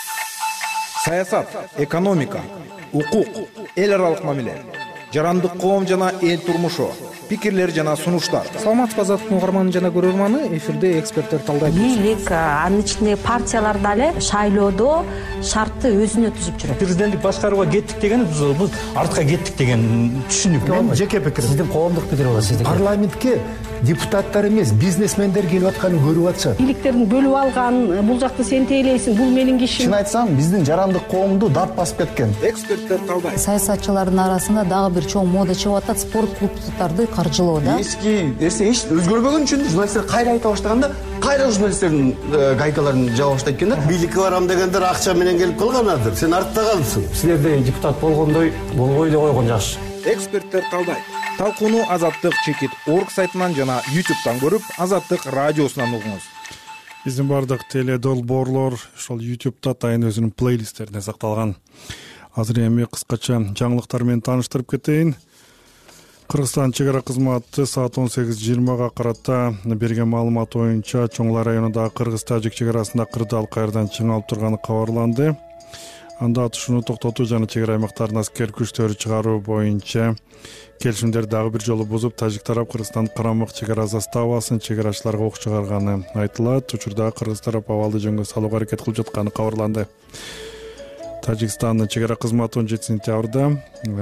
Саясат, экономика, укук, эл аралык мамиле, жарандык коом жана эл турмушу, пикирлер жана сунуштар. Саламатсызбы Азаттыктын угарманы жана көрөрманы, эфирде эксперттер талдайт. Бийлик, анын ичинде партиялар дагы шайлоодо шартты өзүнө түзүп жүрөт. Президенттик башкарууга кеттик деген бул артка кеттик деген түшүнүк. Мен жеке пикирим. Сиздин коомдук пикир болот. Парламентке депутаттар эмес, бизнесмендер келип атканын көрүп атышат. Бийликтерин бөлүп алган, бул жакты сен тейлейсиң, бул менин кишим. Чын айтсам, биздин жарандык коомду дат басып кеткен. Эксперттер талдайт. Саясатчылардын арасында дагы бир чоң мода чыгып атат, спорт клубдарды каржылоо да. Эски нерсе эч өзгөрбөгөн үчүн журналисттер кайра айта баштаганда, кайра журналисттердин гайкаларын жаба баштайт экен да. Бийликке барам дегендер акча менен келип калганадыр. Сен артта калыпсың. Силерде депутат болгондой болбой эле койгон жакшы. Эксперттер талдайт. Талкууну Азаттык чекит орг сайтынан жана YouTube'дан көрүп, Азаттык радиосунан угуңуз. Биздин бардык теледолбоорлор ошол YouTube'да атайын өзүнүн плейлисттерине сакталган. Азыр эми кыскача жаңылыктар менен тааныштырып кетейин. Кыргызстан чек ара кызматы саат 18:20 карата берген маалымат боюнча Чоңла районундагы кыргыз-тажик чек арасында кырдаал кайрадан чыңалып турганы кабарланды. анда атышууну токтотуу жана чек ара аймактарына аскер күчтөрү чыгаруу боюнча келишимдерди дагы бир жолу бузуп, тажик тарап Кыргызстандын карамак чек ара заставасын чек арачыларга ок чыгарганы айтылат. Учурда Кыргыз тарап абалды жөнгө салууга аракет кылып жатканы кабарланды. Тажикстандын чек ара кызматы 17 сентябрда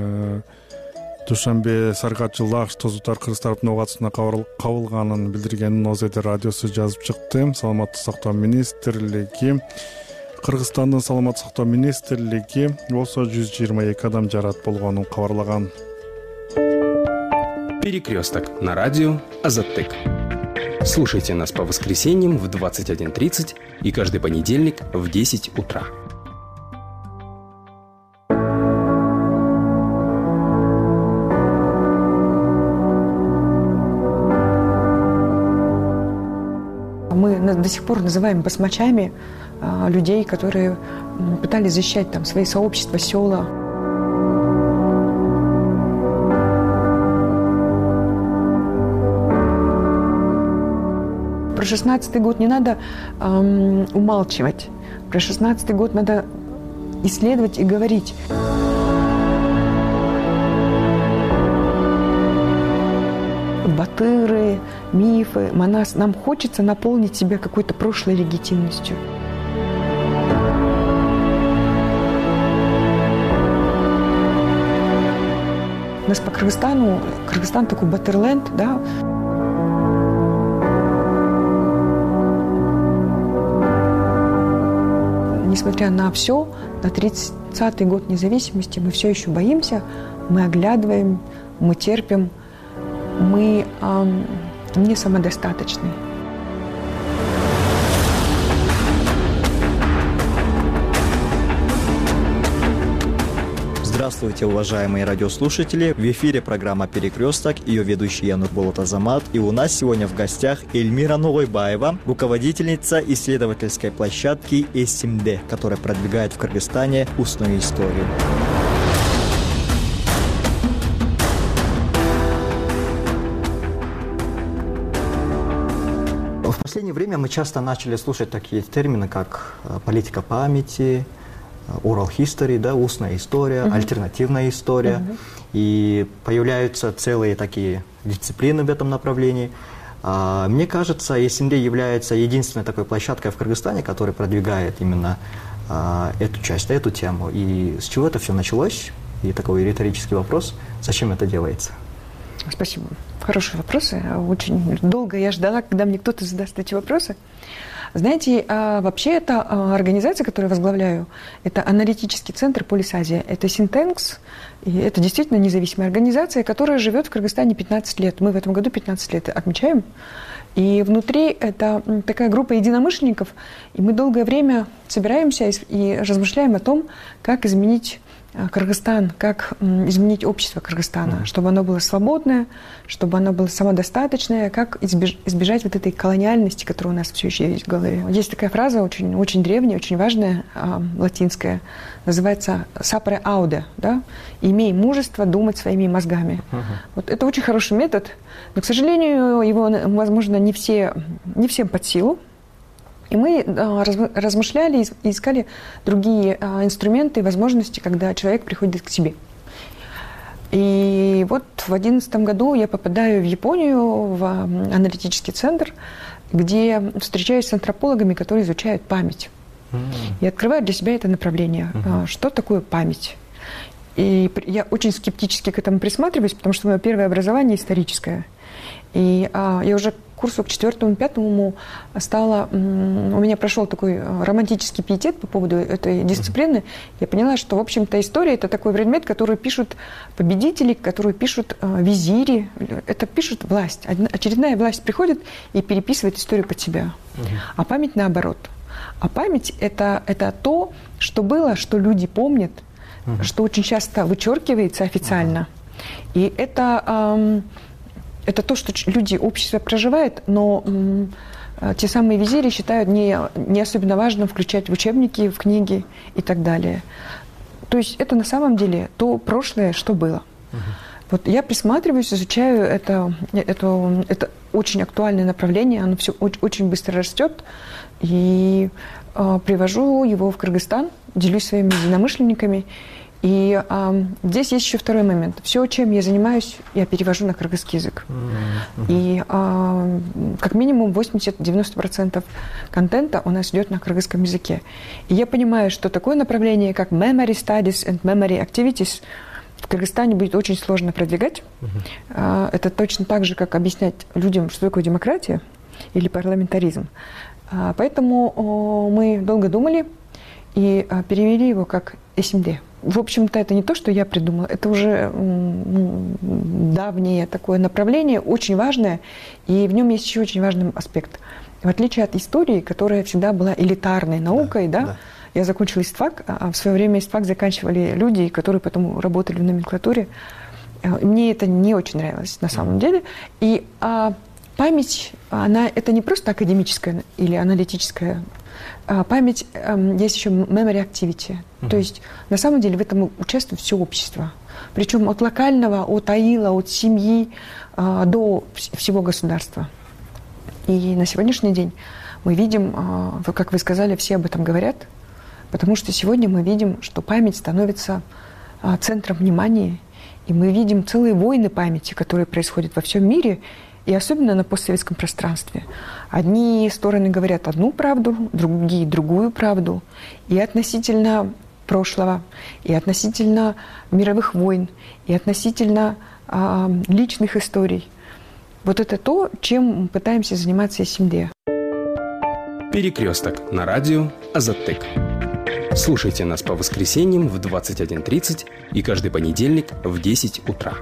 Душанбе Саргачы Лакш тозутар Кыргыз тарапынын катысына кабылганын билдиргенин ОЗД радиосу жазып чыкты. Саламаттык сактоо министрлиги Кыргызстандын саламаттык сактоо министрлиги болсо 122 адам жарат болгонун кабарлаган. Перекресток на радио Азаттык. Слушайте нас по воскресеньям в 21:30 и каждый понедельник в 10 утра. Мы до сих пор называем басмачами людей, которые пытались защищать там свои сообщества, села. Про 16-й год не надо умалчивать. Про 16-й год надо исследовать и говорить. Батыры, мифы, манас. Нам хочется наполнить себя какой-то прошлой легитимностью. У нас по Кыргызстану, Кыргызстан такой батерленд, да. Несмотря на все, на 30-й год независимости мы все еще боимся, мы оглядываем, мы терпим, мы не самодостаточны. Здравствуйте, уважаемые радиослушатели! В эфире программа «Перекресток», ее ведущий я Нурболот Азамат. И у нас сегодня в гостях Эльмира Ногойбаева, руководительница исследовательской площадки СМД, которая продвигает в Кыргызстане устную историю. В последнее время мы часто начали слушать такие термины, как политика памяти, oral history, да, устная история, альтернативная история. И появляются целые такие дисциплины в этом направлении. Мне кажется, СМД является единственной такой площадкой в Кыргызстане, которая продвигает именно эту часть, эту тему. И с чего это все началось? И такой риторический вопрос: зачем это делается? Спасибо. Хорошие вопросы. Очень долго я ждала, когда мне кто-то задаст эти вопросы. Знаете, вообще это организация, которую я возглавляю, это аналитический центр Полис-Азия. Это Синтенкс, и это действительно независимая организация, которая живет в Кыргызстане 15 лет. Мы в этом году 15 лет отмечаем. И внутри это такая группа единомышленников, и мы долгое время собираемся и размышляем о том, как изменить Кыргызстан, как изменить общество Кыргызстана, чтобы оно было свободное, чтобы оно было самодостаточное, как избежать вот этой колониальности, которая у нас все еще есть в голове. Есть такая фраза очень, очень древняя, очень важная, латинская, называется «sapere aude», да? «Имей мужество думать своими мозгами». Вот это очень хороший метод, но, к сожалению, его, возможно, не всем под силу. И мы размышляли и искали другие инструменты и возможности, когда человек приходит к себе. И вот в 2011 году я попадаю в Японию, в аналитический центр, где встречаюсь с антропологами, которые изучают память. И открываю для себя это направление. Что такое память? И я очень скептически к этому присматриваюсь, потому что мое первое образование историческое. И я уже к курсу к 4-5 стала... У меня прошел такой романтический пиетет по поводу этой дисциплины. Я поняла, что, в общем-то, история – это такой предмет, который пишут победители, который пишут визири. Это пишут власть. Очередная власть приходит и переписывает историю под себя. А память наоборот. А память – это то, что было, что люди помнят, что очень часто вычеркивается официально. И это то, что люди, общество проживает, но те самые визири считают не особенно важным включать в учебники, в книги и так далее. То есть это на самом деле то прошлое, что было. Вот я присматриваюсь, изучаю это очень актуальное направление, оно все очень быстро растет, и привожу его в Кыргызстан. делюсь своими единомышленниками. И здесь есть еще второй момент. Все, чем я занимаюсь, я перевожу на кыргызский язык. И как минимум 80-90% контента у нас идет на кыргызском языке. И я понимаю, что такое направление, как Memory Studies and Memory Activities, в Кыргызстане будет очень сложно продвигать. Это точно так же, как объяснять людям, что такое демократия или парламентаризм. Поэтому мы долго думали и перевели его как СМД. В общем-то, это не то, что я придумала, это уже давнее такое направление, очень важное, и в нем есть еще очень важный аспект. В отличие от истории, которая всегда была элитарной наукой, да. Я закончила ИСТФАК, а в свое время ИСТФАК заканчивали люди, которые потом работали в номенклатуре. Мне это не очень нравилось на самом деле. И память, это не просто академическая или аналитическая. Память, есть еще memory activity. То есть на самом деле в этом участвует все общество. Причем от локального, от аила, от семьи до всего государства. И на сегодняшний день мы видим, как вы сказали, все об этом говорят, потому что сегодня мы видим, что память становится центром внимания, и мы видим целые войны памяти, которые происходят во всем мире, и особенно на постсоветском пространстве. Одни стороны говорят одну правду, другие другую правду, и относительно прошлого, и относительно мировых войн, и относительно личных историй. Вот это то, чем мы пытаемся заниматься СМД. Перекресток на радио Азаттык. Слушайте нас по воскресеньям в 21:30 и каждый понедельник в 10 утра.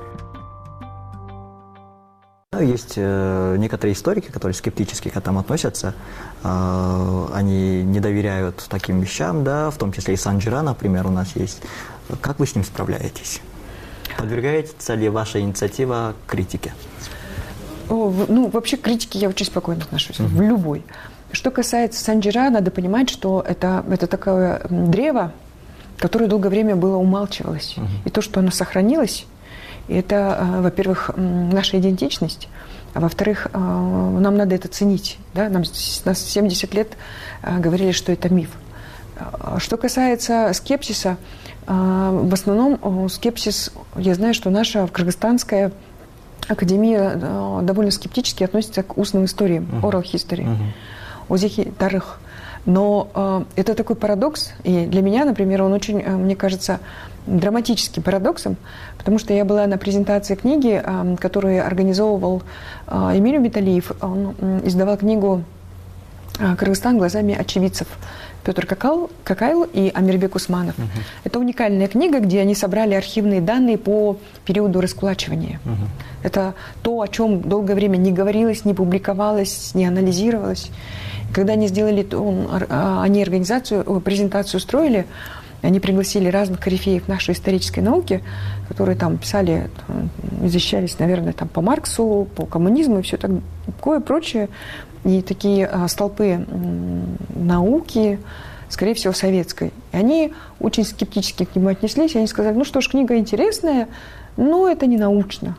Есть некоторые историки, которые скептически к этому относятся. Они не доверяют таким вещам, да, в том числе и Санжира, например, у нас есть. Как вы с ним справляетесь? Подвергается ли ваша инициатива критике? Вообще к критике я очень спокойно отношусь, в любой. Что касается Санжира, надо понимать, что это такое древо, которое долгое время было умалчивалось. И то, что оно сохранилось, это, во-первых, наша идентичность, а во-вторых, нам надо это ценить. Да? Нас 70 лет говорили, что это миф. Что касается скепсиса, в основном скепсис, я знаю, что наша кыргызстанская академия довольно скептически относится к устным историям, oral history, озехи тарых. Но это такой парадокс, и для меня, например, он очень, мне кажется, драматическим парадоксом, потому что я была на презентации книги, которую организовывал Эмиль Металиев. Он издавал книгу «Кыргызстан глазами очевидцев». Петр Какайл и Амирбек Усманов. Это уникальная книга, где они собрали архивные данные по периоду раскулачивания. Это то, о чем долгое время не говорилось, не публиковалось, не анализировалось. И когда они сделали, они презентацию устроили, они пригласили разных корифеев нашей исторической науки, которые там писали, защищались, наверное, там, по Марксу, по коммунизму и все такое прочее. И такие столпы науки, скорее всего, советской. И они очень скептически к нему отнеслись. И они сказали, ну что ж, книга интересная, но это не научно.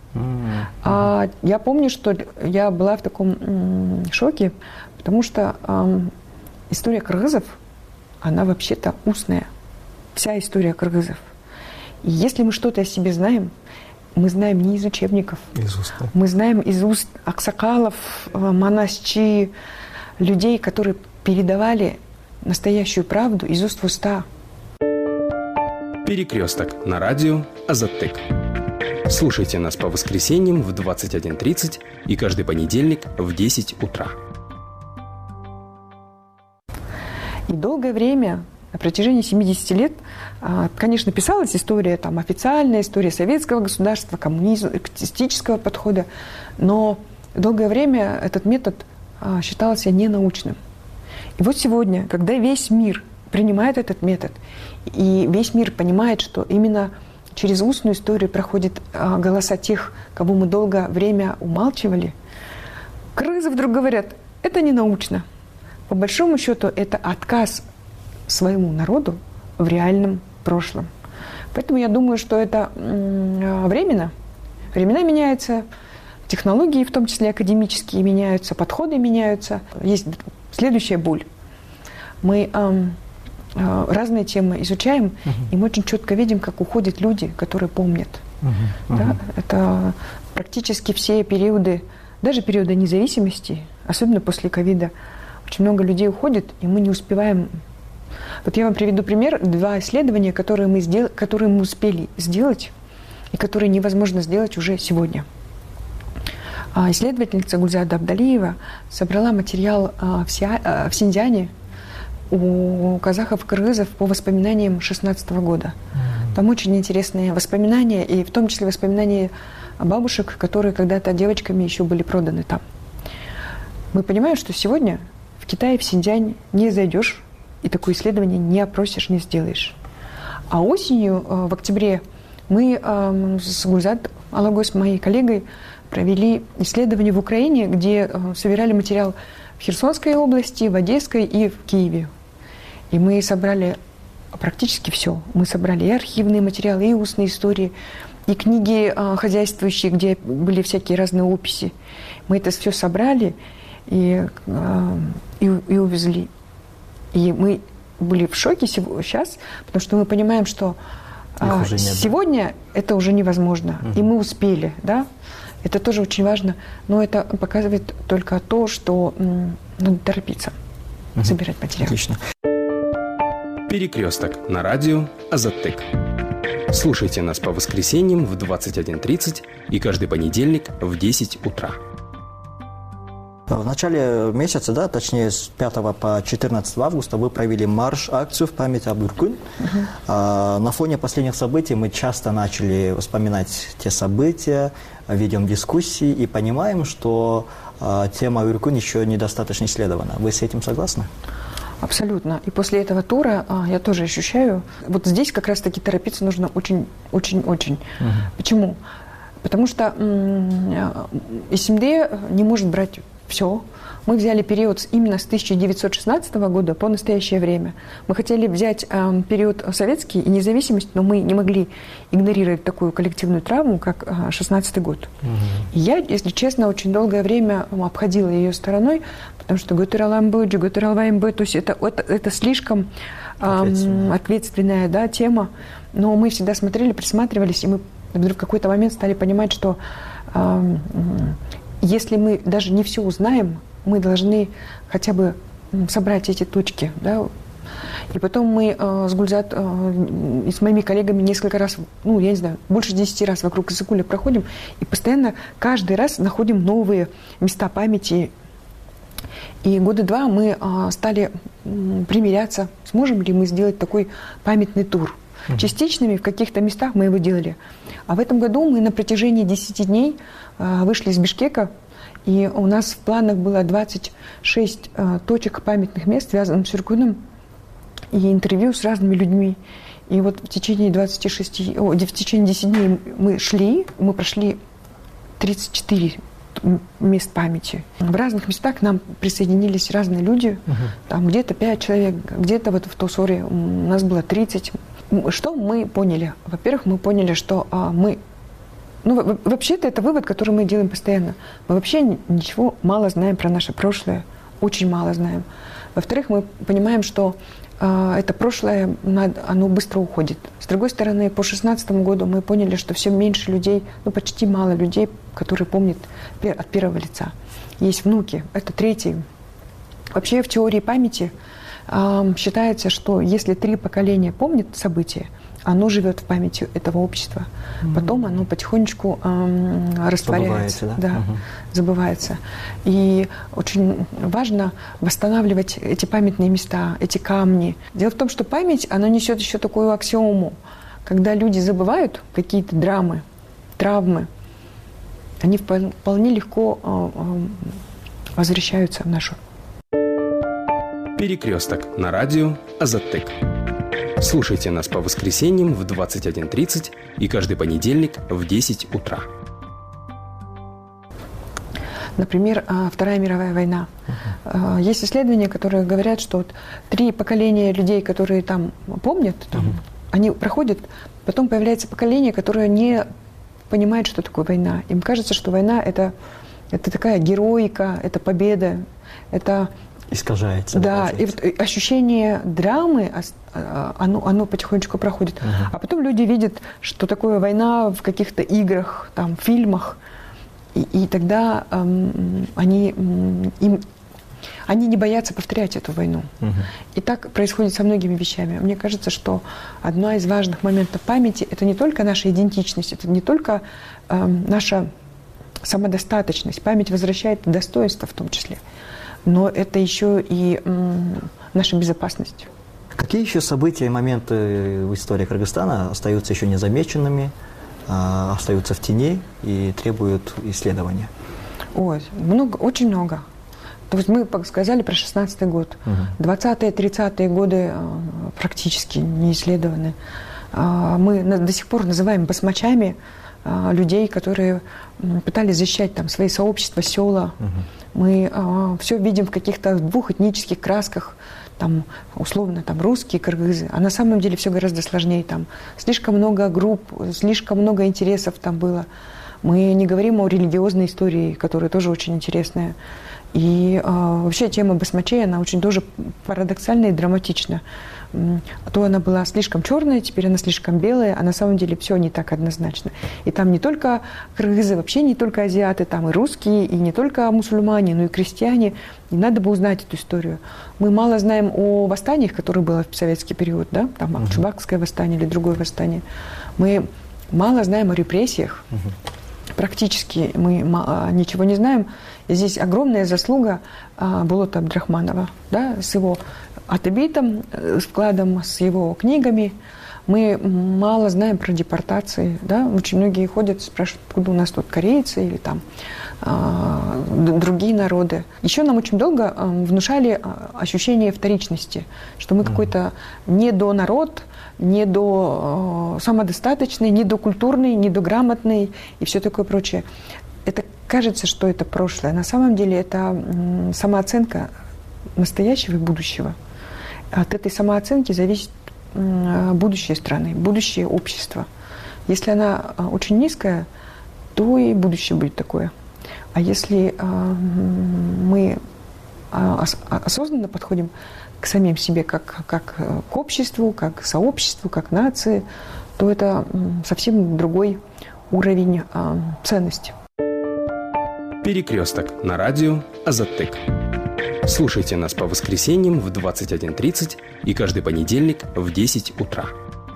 Я помню, что я была в таком шоке, потому что история кыргызов, она вообще-то устная. Вся история кыргызов. И если мы что-то о себе знаем, мы знаем не из учебников. Из уст. Мы знаем из уст аксакалов, монасчи, людей, которые передавали настоящую правду из уст в уста. Перекресток на радио Азаттык. Слушайте нас по воскресеньям в 21:30 и каждый понедельник в 10 утра. И долгое время, на протяжении 70 лет, конечно, писалась история, там, официальная история советского государства, коммунистического подхода, но долгое время этот метод считался ненаучным. И вот сегодня, когда весь мир принимает этот метод, и весь мир понимает, что именно через устную историю проходят голоса тех, кого мы долгое время умалчивали, кыргызы вдруг говорят, это не научно. По большому счету, это отказ своему народу в реальном прошлом. Поэтому я думаю, что это временно. Времена меняются, технологии, в том числе академические, меняются, подходы меняются. Есть следующая боль. Мы разные темы изучаем, и мы очень четко видим, как уходят люди, которые помнят. Да? Это практически все периоды, даже периоды независимости, особенно после ковида, очень много людей уходит, и мы не успеваем. Вот я вам приведу пример. 2 исследования, которые мы успели сделать, и которые невозможно сделать уже сегодня. Исследовательница Гульзада Абдалиева собрала материал в Синьцзяне у казахов и кыргызов по воспоминаниям 2016 года. Там очень интересные воспоминания, и в том числе воспоминания бабушек, которые когда-то девочками еще были проданы там. Мы понимаем, что сегодня в Китае, в Синьцзянь не зайдешь и такое исследование не опросишь, не сделаешь. А осенью, в октябре, мы с Гульзад Алагой, с моей коллегой, провели исследование в Украине, где собирали материал в Херсонской области, в Одесской и в Киеве. И мы собрали практически все. Мы собрали и архивные материалы, и устные истории, и книги хозяйствующие, где были всякие разные описи. Мы это все собрали и увезли. И мы были в шоке сейчас, потому что мы понимаем, что сегодня это уже невозможно. И мы успели, да? Это тоже очень важно, но это показывает только то, что надо торопиться собирать материал. Отлично. Перекресток на радио Азаттык. Слушайте нас по воскресеньям в 21:30 и каждый понедельник в 10 утра. В начале месяца, да, точнее с 5 по 14 августа вы провели марш-акцию в память об Уркун. На фоне последних событий мы часто начали вспоминать те события, ведем дискуссии и понимаем, что тема Уркун еще недостаточно исследована. Вы с этим согласны? Абсолютно. И после этого тура я тоже ощущаю, вот здесь как раз-таки торопиться нужно очень-очень-очень. Почему? Потому что СМД не может брать все. Мы взяли период именно с 1916 года по настоящее время. Мы хотели взять период советский и независимость, но мы не могли игнорировать такую коллективную травму, как 16 год. И я, если честно, очень долгое время обходила ее стороной, потому что Гөтераламбы, Гөтералваймбы, то есть это слишком ответственная, да, тема. Но мы всегда смотрели, присматривались, и мы вдруг в какой-то момент стали понимать, что если мы даже не все узнаем, мы должны хотя бы собрать эти точки. Да? И потом мы с Гульзад и с моими коллегами несколько раз, я не знаю, больше 10 раз вокруг Исыкуля проходим, и постоянно каждый раз находим новые места памяти. И 2 года мы стали примиряться, сможем ли мы сделать такой памятный тур. Частичными в каких-то местах мы его делали. А в этом году мы на протяжении 10 дней вышли из Бишкека, и у нас в планах было 26 точек памятных мест, связанных с Уркуном, и интервью с разными людьми. И вот в течение 10 дней мы прошли 34 мест памяти. В разных местах к нам присоединились разные люди, там где-то 5 человек, где-то вот в Тосоре у нас было 30. Что мы поняли? Во-первых, мы поняли, что вообще-то это вывод, который мы делаем постоянно. Мы вообще ничего мало знаем про наше прошлое, очень мало знаем. Во-вторых, мы понимаем, что это прошлое, оно быстро уходит. С другой стороны, по 2016 году мы поняли, что все меньше людей, почти мало людей, которые помнят от первого лица. Есть внуки, это третий. Вообще в теории памяти считается, что если 3 поколения помнят события, оно живет в памяти этого общества. Потом оно потихонечку растворяется, забывается. И очень важно восстанавливать эти памятные места, эти камни. Дело в том, что память, она несет еще такую аксиому. Когда люди забывают какие-то драмы, травмы, они вполне легко возвращаются в нашу. Перекресток на радио Азаттык. Слушайте нас по воскресеньям в 21:30 и каждый понедельник в 10 утра. Например, Вторая мировая война. Есть исследования, которые говорят, что 3 поколения людей, которые там помнят, они проходят, потом появляется поколение, которое не понимает, что такое война. Им кажется, что война — это такая героика, это победа, это искажается. Да, и вот ощущение драмы, оно потихонечку проходит. А потом люди видят, что такое война в каких-то играх, там, фильмах, и тогда они не боятся повторять эту войну. И так происходит со многими вещами. Мне кажется, что одна из важных моментов памяти — это не только наша идентичность, это не только наша самодостаточность. Память возвращает достоинство в том числе. Но это еще и наша безопасность. Какие еще события и моменты в истории Кыргызстана остаются еще незамеченными, остаются в тени и требуют исследования? Ой, много, очень много. То есть мы сказали про 16-й год. 20-е, 30-е годы практически не исследованы. Мы до сих пор называем басмачами людей, которые пытались защищать там свои сообщества, села. Мы все видим в каких-то двух этнических красках, там, условно, там, русские, кыргызы. А на самом деле все гораздо сложнее. Там слишком много групп, слишком много интересов там было. Мы не говорим о религиозной истории, которая тоже очень интересная. И вообще тема басмачей, она очень тоже парадоксальна и драматична. То она была слишком черная, теперь она слишком белая, а на самом деле все не так однозначно. И там не только кыргызы, вообще не только азиаты, там и русские, и не только мусульмане, но и крестьяне. И надо бы узнать эту историю. Мы мало знаем о восстаниях, которые было в советский период, да? Там Акчубакское восстание или другое восстание. Мы мало знаем о репрессиях. Практически мы ничего не знаем. И здесь огромная заслуга Болота Абдрахманова, да, с его отобитым вкладом, с его книгами. Мы мало знаем про депортации. Да? Очень многие ходят, спрашивают, откуда у нас тут корейцы или там другие народы. Еще нам очень долго внушали ощущение вторичности, что мы какой-то недонарод, самодостаточный, недокультурный, недограмотный и все такое прочее. Это кажется, что это прошлое. На самом деле это самооценка настоящего и будущего. От этой самооценки зависит будущее страны, будущее общества. Если она очень низкая, то и будущее будет такое. А если мы осознанно подходим к самим себе как к обществу, как к сообществу, как к нации, то это совсем другой уровень ценностей. Перекресток на радио Азаттык. Слушайте нас по воскресеньям в 21:30 и каждый понедельник в 10 утра.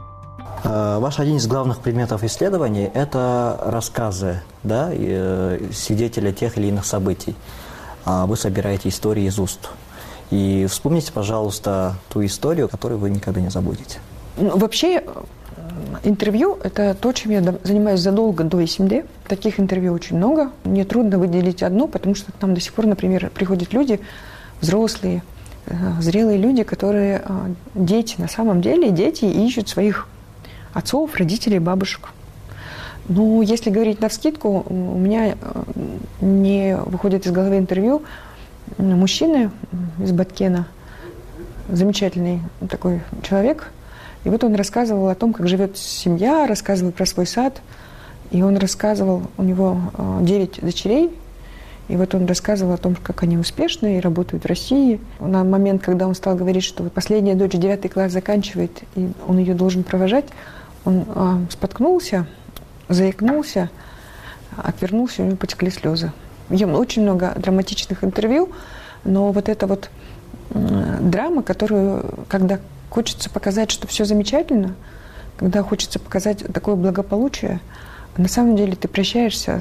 Ваш один из главных предметов исследований – это рассказы, да, свидетеля тех или иных событий. Вы собираете истории из уст. И вспомните, пожалуйста, ту историю, которую вы никогда не забудете. Вообще, интервью – это то, чем я занимаюсь задолго до СМД. Таких интервью очень много. Мне трудно выделить одно, потому что там до сих пор, например, приходят люди, взрослые, зрелые люди, которые дети, на самом деле дети, ищут своих отцов, родителей, бабушек. Ну, если говорить навскидку, у меня не выходит из головы интервью мужчины из Баткена, замечательный такой человек. И вот он рассказывал о том, как живет семья, рассказывал про свой сад. И он рассказывал, у него 9 дочерей. И вот он рассказывал о том, как они успешны и работают в России. На момент, когда он стал говорить, что последняя дочь 9 класс заканчивает, и он ее должен провожать, он споткнулся, заикнулся, отвернулся, у него потекли слезы. Очень много драматичных интервью, но вот эта вот драма, которую, когда хочется показать, что все замечательно, когда хочется показать такое благополучие, на самом деле ты прощаешься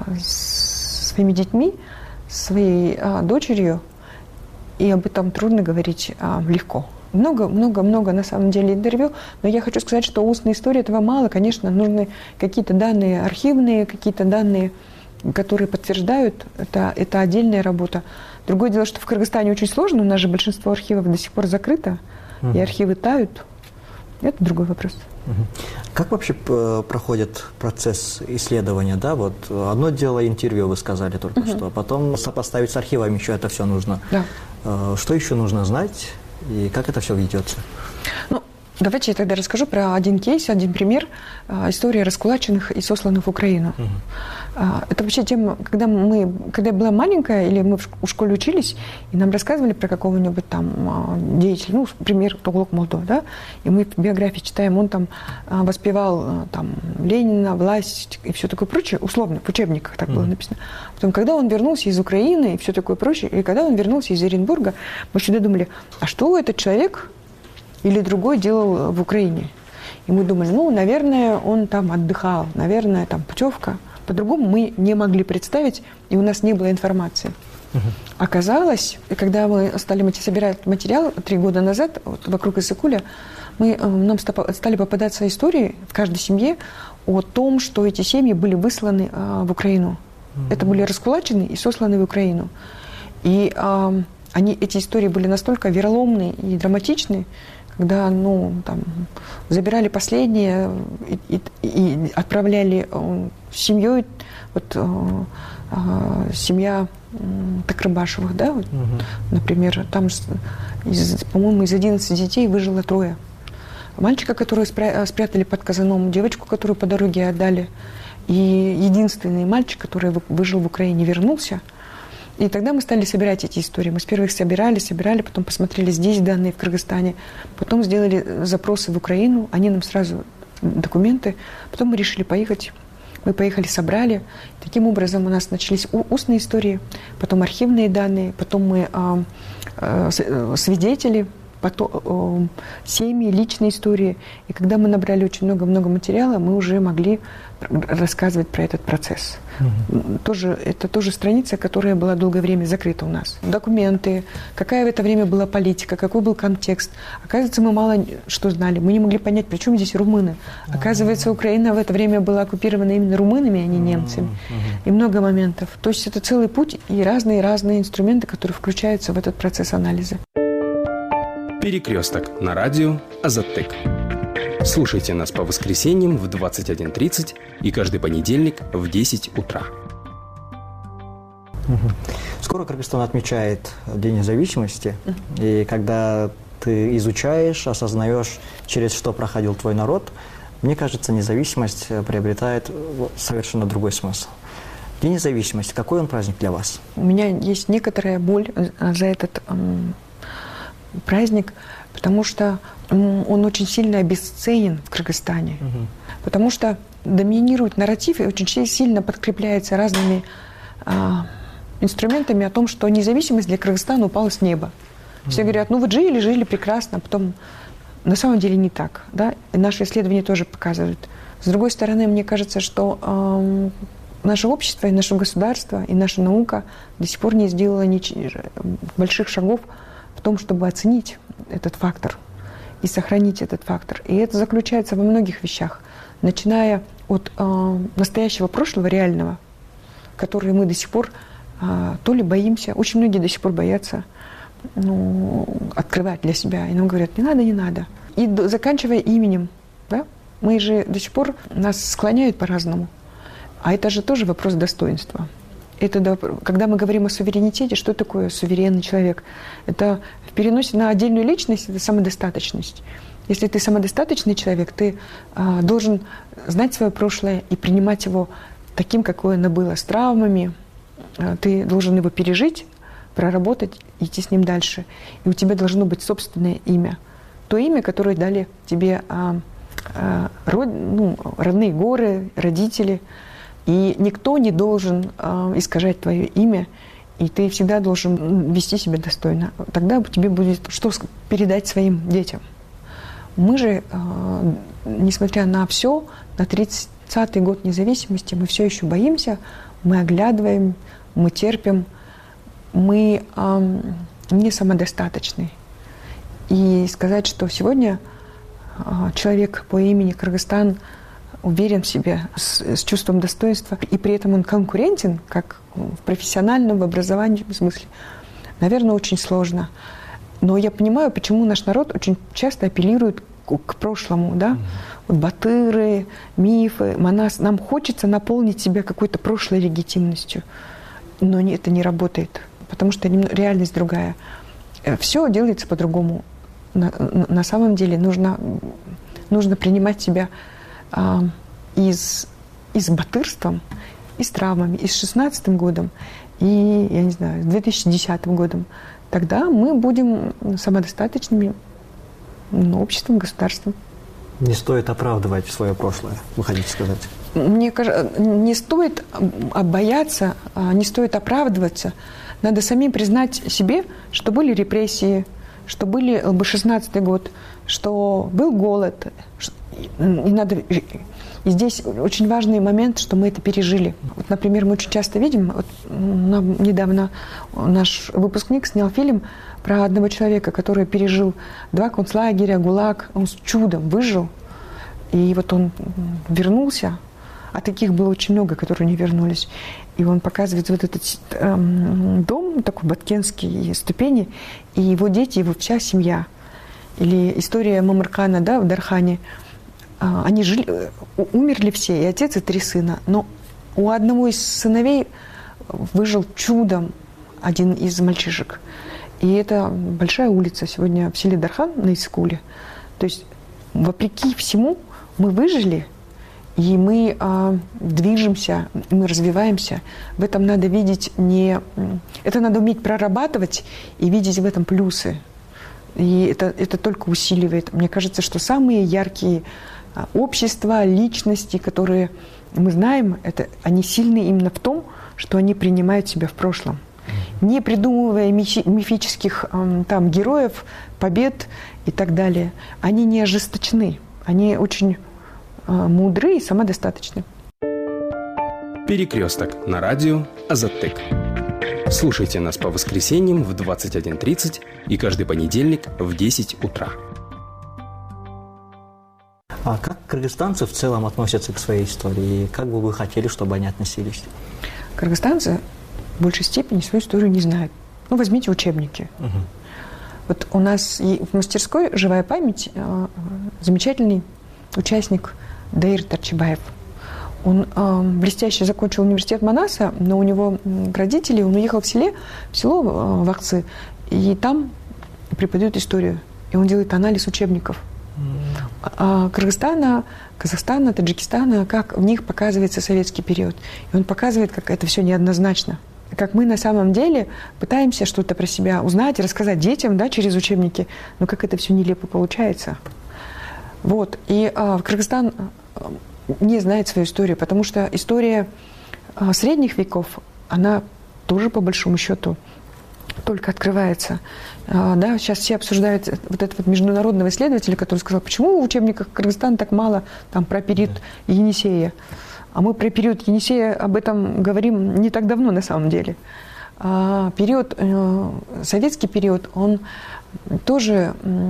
с своими детьми, своей дочерью, и об этом трудно говорить легко. Много на самом деле интервью, но я хочу сказать, что устной истории этого мало. Конечно, нужны какие-то данные архивные, какие-то данные, которые подтверждают, это отдельная работа. Другое дело, что в Кыргызстане очень сложно, у нас же большинство архивов до сих пор закрыто, и архивы тают. Это другой вопрос. Как вообще проходит процесс исследования? Да? Вот одно дело интервью, вы сказали только что, потом сопоставить с архивами еще это все нужно. Да. Что еще нужно знать и как это все ведется? Ну, Давайте я тогда расскажу про один кейс, один пример истории раскулаченных и сосланных в Украину. Это вообще тема, когда я была маленькая, или мы в школе учились, и нам рассказывали про какого-нибудь там деятеля, ну, пример Тоглок Молдо, да, и мы в биографии читаем, он там воспевал там Ленина, власть и все такое прочее, условно, в учебниках так было написано. Потом, когда он вернулся из Украины и все такое прочее, и когда он вернулся из Оренбурга, мы всегда думали, а что этот человек или другой делал в Украине? И мы думали, ну, наверное, он там отдыхал, наверное, там путевка. По-другому мы не могли представить, и у нас не было информации. Оказалось, когда мы стали собирать материал 3 года назад вот, вокруг Иссыкуля, нам стали попадаться истории в каждой семье о том, что эти семьи были высланы в Украину. Это были раскулачены и сосланы в Украину. И эти истории были настолько вероломные и драматичные, когда забирали последние и отправляли семьей, вот семья Такрабашевых, да, вот, например, там, по-моему, из 11 детей выжило 3. Мальчика, которого спрятали под казаном, девочку, которую по дороге отдали, и единственный мальчик, который выжил в Украине, вернулся. И тогда мы стали собирать эти истории. Мы сперва их собирали, потом посмотрели здесь данные в Кыргызстане, потом сделали запросы в Украину, они нам сразу документы, потом мы решили поехать. Мы поехали, собрали. Таким образом у нас начались устные истории, потом архивные данные, потом мы свидетели, потом семьи, личные истории. И когда мы набрали очень много материала, мы уже могли рассказывать про этот процесс. Это тоже страница, которая была долгое время закрыта у нас. Документы, какая в это время была политика, какой был контекст. Оказывается, мы мало что знали. Мы не могли понять, при чем здесь румыны. Оказывается, Украина в это время была оккупирована именно румынами, а не немцами. И много моментов. То есть это целый путь и разные инструменты, которые включаются в этот процесс анализа. Перекресток на радио Азаттек. Слушайте нас по воскресеньям в 21:30 и каждый понедельник в 10 утра. Скоро Кыргызстан отмечает День независимости. И когда ты изучаешь, осознаешь, через что проходил твой народ, мне кажется, независимость приобретает совершенно другой смысл. День независимости, какой он праздник для вас? У меня есть некоторая боль за этот праздник, потому что он очень сильно обесценен в Кыргызстане. Потому что доминирует нарратив и очень сильно подкрепляется разными инструментами о том, что независимость для Кыргызстана упала с неба. Все говорят, ну вот жили прекрасно, потом на самом деле не так. Да? И наши исследования тоже показывают. С другой стороны, мне кажется, что наше общество, и наше государство, и наша наука до сих пор не сделала больших шагов в том, чтобы оценить этот фактор и сохранить этот фактор. И это заключается во многих вещах, начиная от настоящего прошлого, реального, которые мы до сих пор то ли боимся, очень многие до сих пор боятся открывать для себя. И нам говорят, не надо. И заканчивая именем. Да? Мы же до сих пор, нас склоняют по-разному. А это же тоже вопрос достоинства. Когда мы говорим о суверенитете, что такое суверенный человек? Это в переносе на отдельную личность, это самодостаточность. Если ты самодостаточный человек, ты должен знать свое прошлое и принимать его таким, какое оно было, с травмами. Ты должен его пережить, проработать, идти с ним дальше. И у тебя должно быть собственное имя. То имя, которое дали тебе родные горы, родители. И никто не должен искажать твое имя, и ты всегда должен вести себя достойно. Тогда тебе будет что передать своим детям. Мы же, несмотря на все, на 30-й год независимости, мы все еще боимся, мы оглядываем, мы терпим, мы не самодостаточны. И сказать, что сегодня человек по имени Кыргызстан уверен в себе, с чувством достоинства, и при этом он конкурентен, как в профессиональном, в образовании смысле, наверное, очень сложно. Но я понимаю, почему наш народ очень часто апеллирует к прошлому, да? Вот батыры, мифы, монасы. Нам хочется наполнить себя какой-то прошлой легитимностью, но это не работает, потому что реальность другая. Все делается по-другому. на самом деле нужно принимать себя и с батырством, и с травмами, и с 2016 годом, и, я не знаю, с 2010 годом. Тогда мы будем самодостаточными обществом, государством. Не стоит оправдывать свое прошлое, вы хотите сказать? Мне кажется, не стоит бояться, не стоит оправдываться. Надо самим признать себе, что были репрессии, что были 16-й год, что был голод. И здесь очень важный момент, что мы это пережили. Вот, например, мы очень часто видим, недавно наш выпускник снял фильм про одного человека, который пережил 2 концлагеря, ГУЛАГ, он с чудом выжил. И вот он вернулся, а таких было очень много, которые не вернулись. И он показывает вот этот дом, такой баткенский, ступени, и его дети, его вся семья. Или история Мамыркана, да, в Дархане. Они умерли все, и отец, и 3 сына. Но у одного из сыновей выжил чудом один из мальчишек. И это большая улица сегодня в селе Дархан на Искуле. То есть, вопреки всему, мы выжили, и мы движемся, мы развиваемся. В этом надо видеть это надо уметь прорабатывать и видеть в этом плюсы. И это только усиливает. Мне кажется, что самые яркие общества, личности, которые мы знаем, они сильны именно в том, что они принимают себя в прошлом. Не придумывая мифических героев, побед и так далее. Они не ожесточены. Они очень мудры и самодостаточны. Перекресток на радио Азаттек. Слушайте нас по воскресеньям в 21:30 и каждый понедельник в 10 утра. А как кыргызстанцы в целом относятся к своей истории? Как бы вы хотели, чтобы они относились? Кыргызстанцы в большей степени свою историю не знают. Возьмите учебники. Вот у нас в мастерской «Живая память» замечательный участник Даир Тарчибаев. Он блестяще закончил университет Манаса, но у него родители, он уехал в село Вахцы, и там преподает историю. И он делает анализ учебников. Кыргызстана, Казахстана, Таджикистана, как в них показывается советский период. И он показывает, как это все неоднозначно. Как мы на самом деле пытаемся что-то про себя узнать, рассказать детям, да, через учебники, но как это все нелепо получается. Вот. И Кыргызстан не знает свою историю, потому что история средних веков, она тоже по большому счету только открывается. Да, сейчас все обсуждают вот этого международного исследователя, который сказал, почему в учебниках Кыргызстана так мало про период Енисея. А мы про период Енисея об этом говорим не так давно на самом деле. Советский период, он тоже,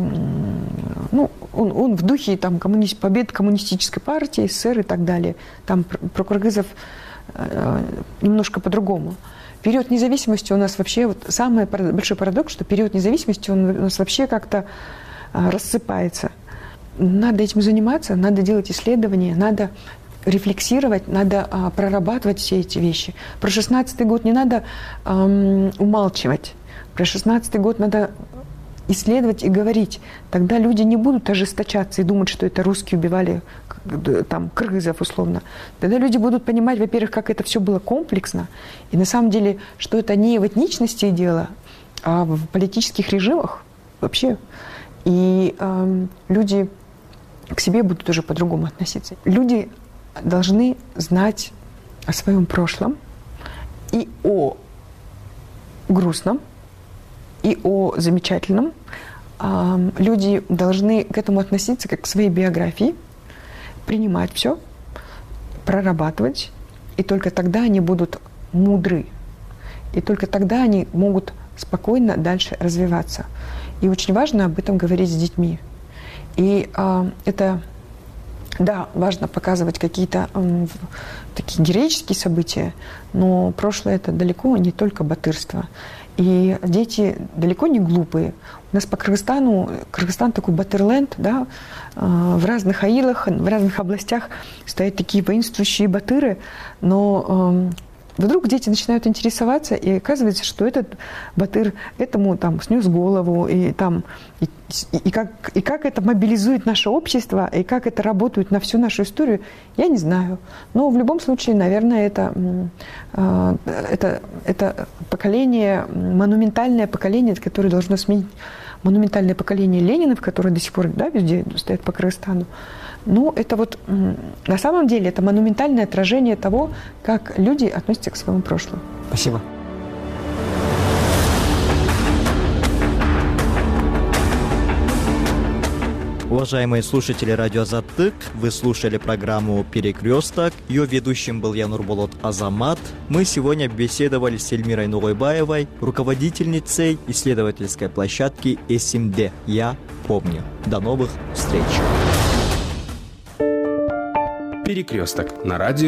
он в духе побед коммунистической партии, СССР и так далее. Там про кыргызов немножко по-другому. Период независимости у нас вообще, самый большой парадокс, что период независимости он у нас вообще как-то рассыпается. Надо этим заниматься, надо делать исследования, надо рефлексировать, надо прорабатывать все эти вещи. Про 16-й год не надо умалчивать. Про 16-й год надо исследовать и говорить. Тогда люди не будут ожесточаться и думать, что это русские убивали кыргызов условно. Тогда люди будут понимать, во-первых, как это все было комплексно. И на самом деле, что это не в этничности дело, а в политических режимах вообще. И люди к себе будут уже по-другому относиться. Люди должны знать о своем прошлом и о грустном, и о замечательном. Люди должны к этому относиться как к своей биографии, принимать все, прорабатывать, и только тогда они будут мудры. И только тогда они могут спокойно дальше развиваться. И очень важно об этом говорить с детьми. И важно показывать какие-то такие героические события, но прошлое – это далеко не только батырство. И дети далеко не глупые. У нас по Кыргызстан такой батырленд, да, в разных аилах, в разных областях стоят такие воинствующие батыры, но Вдруг дети начинают интересоваться, и оказывается, что этот батыр этому там снес голову, и как это мобилизует наше общество, и как это работает на всю нашу историю, я не знаю. Но в любом случае, наверное, это поколение, монументальное поколение, которое должно сменить монументальное поколение Ленинов, которые до сих пор, да, везде стоят по Кыргызстану. Ну, это вот на самом деле это монументальное отражение того, как люди относятся к своему прошлому. Спасибо. Уважаемые слушатели радио Азаттык, вы слушали программу «Перекресток». Ее ведущим был я, Нурболот Азамат. Мы сегодня беседовали с Эльмирой Нугойбаевой, руководительницей исследовательской площадки СМД «Я помню». До новых встреч! «Перекресток» на радио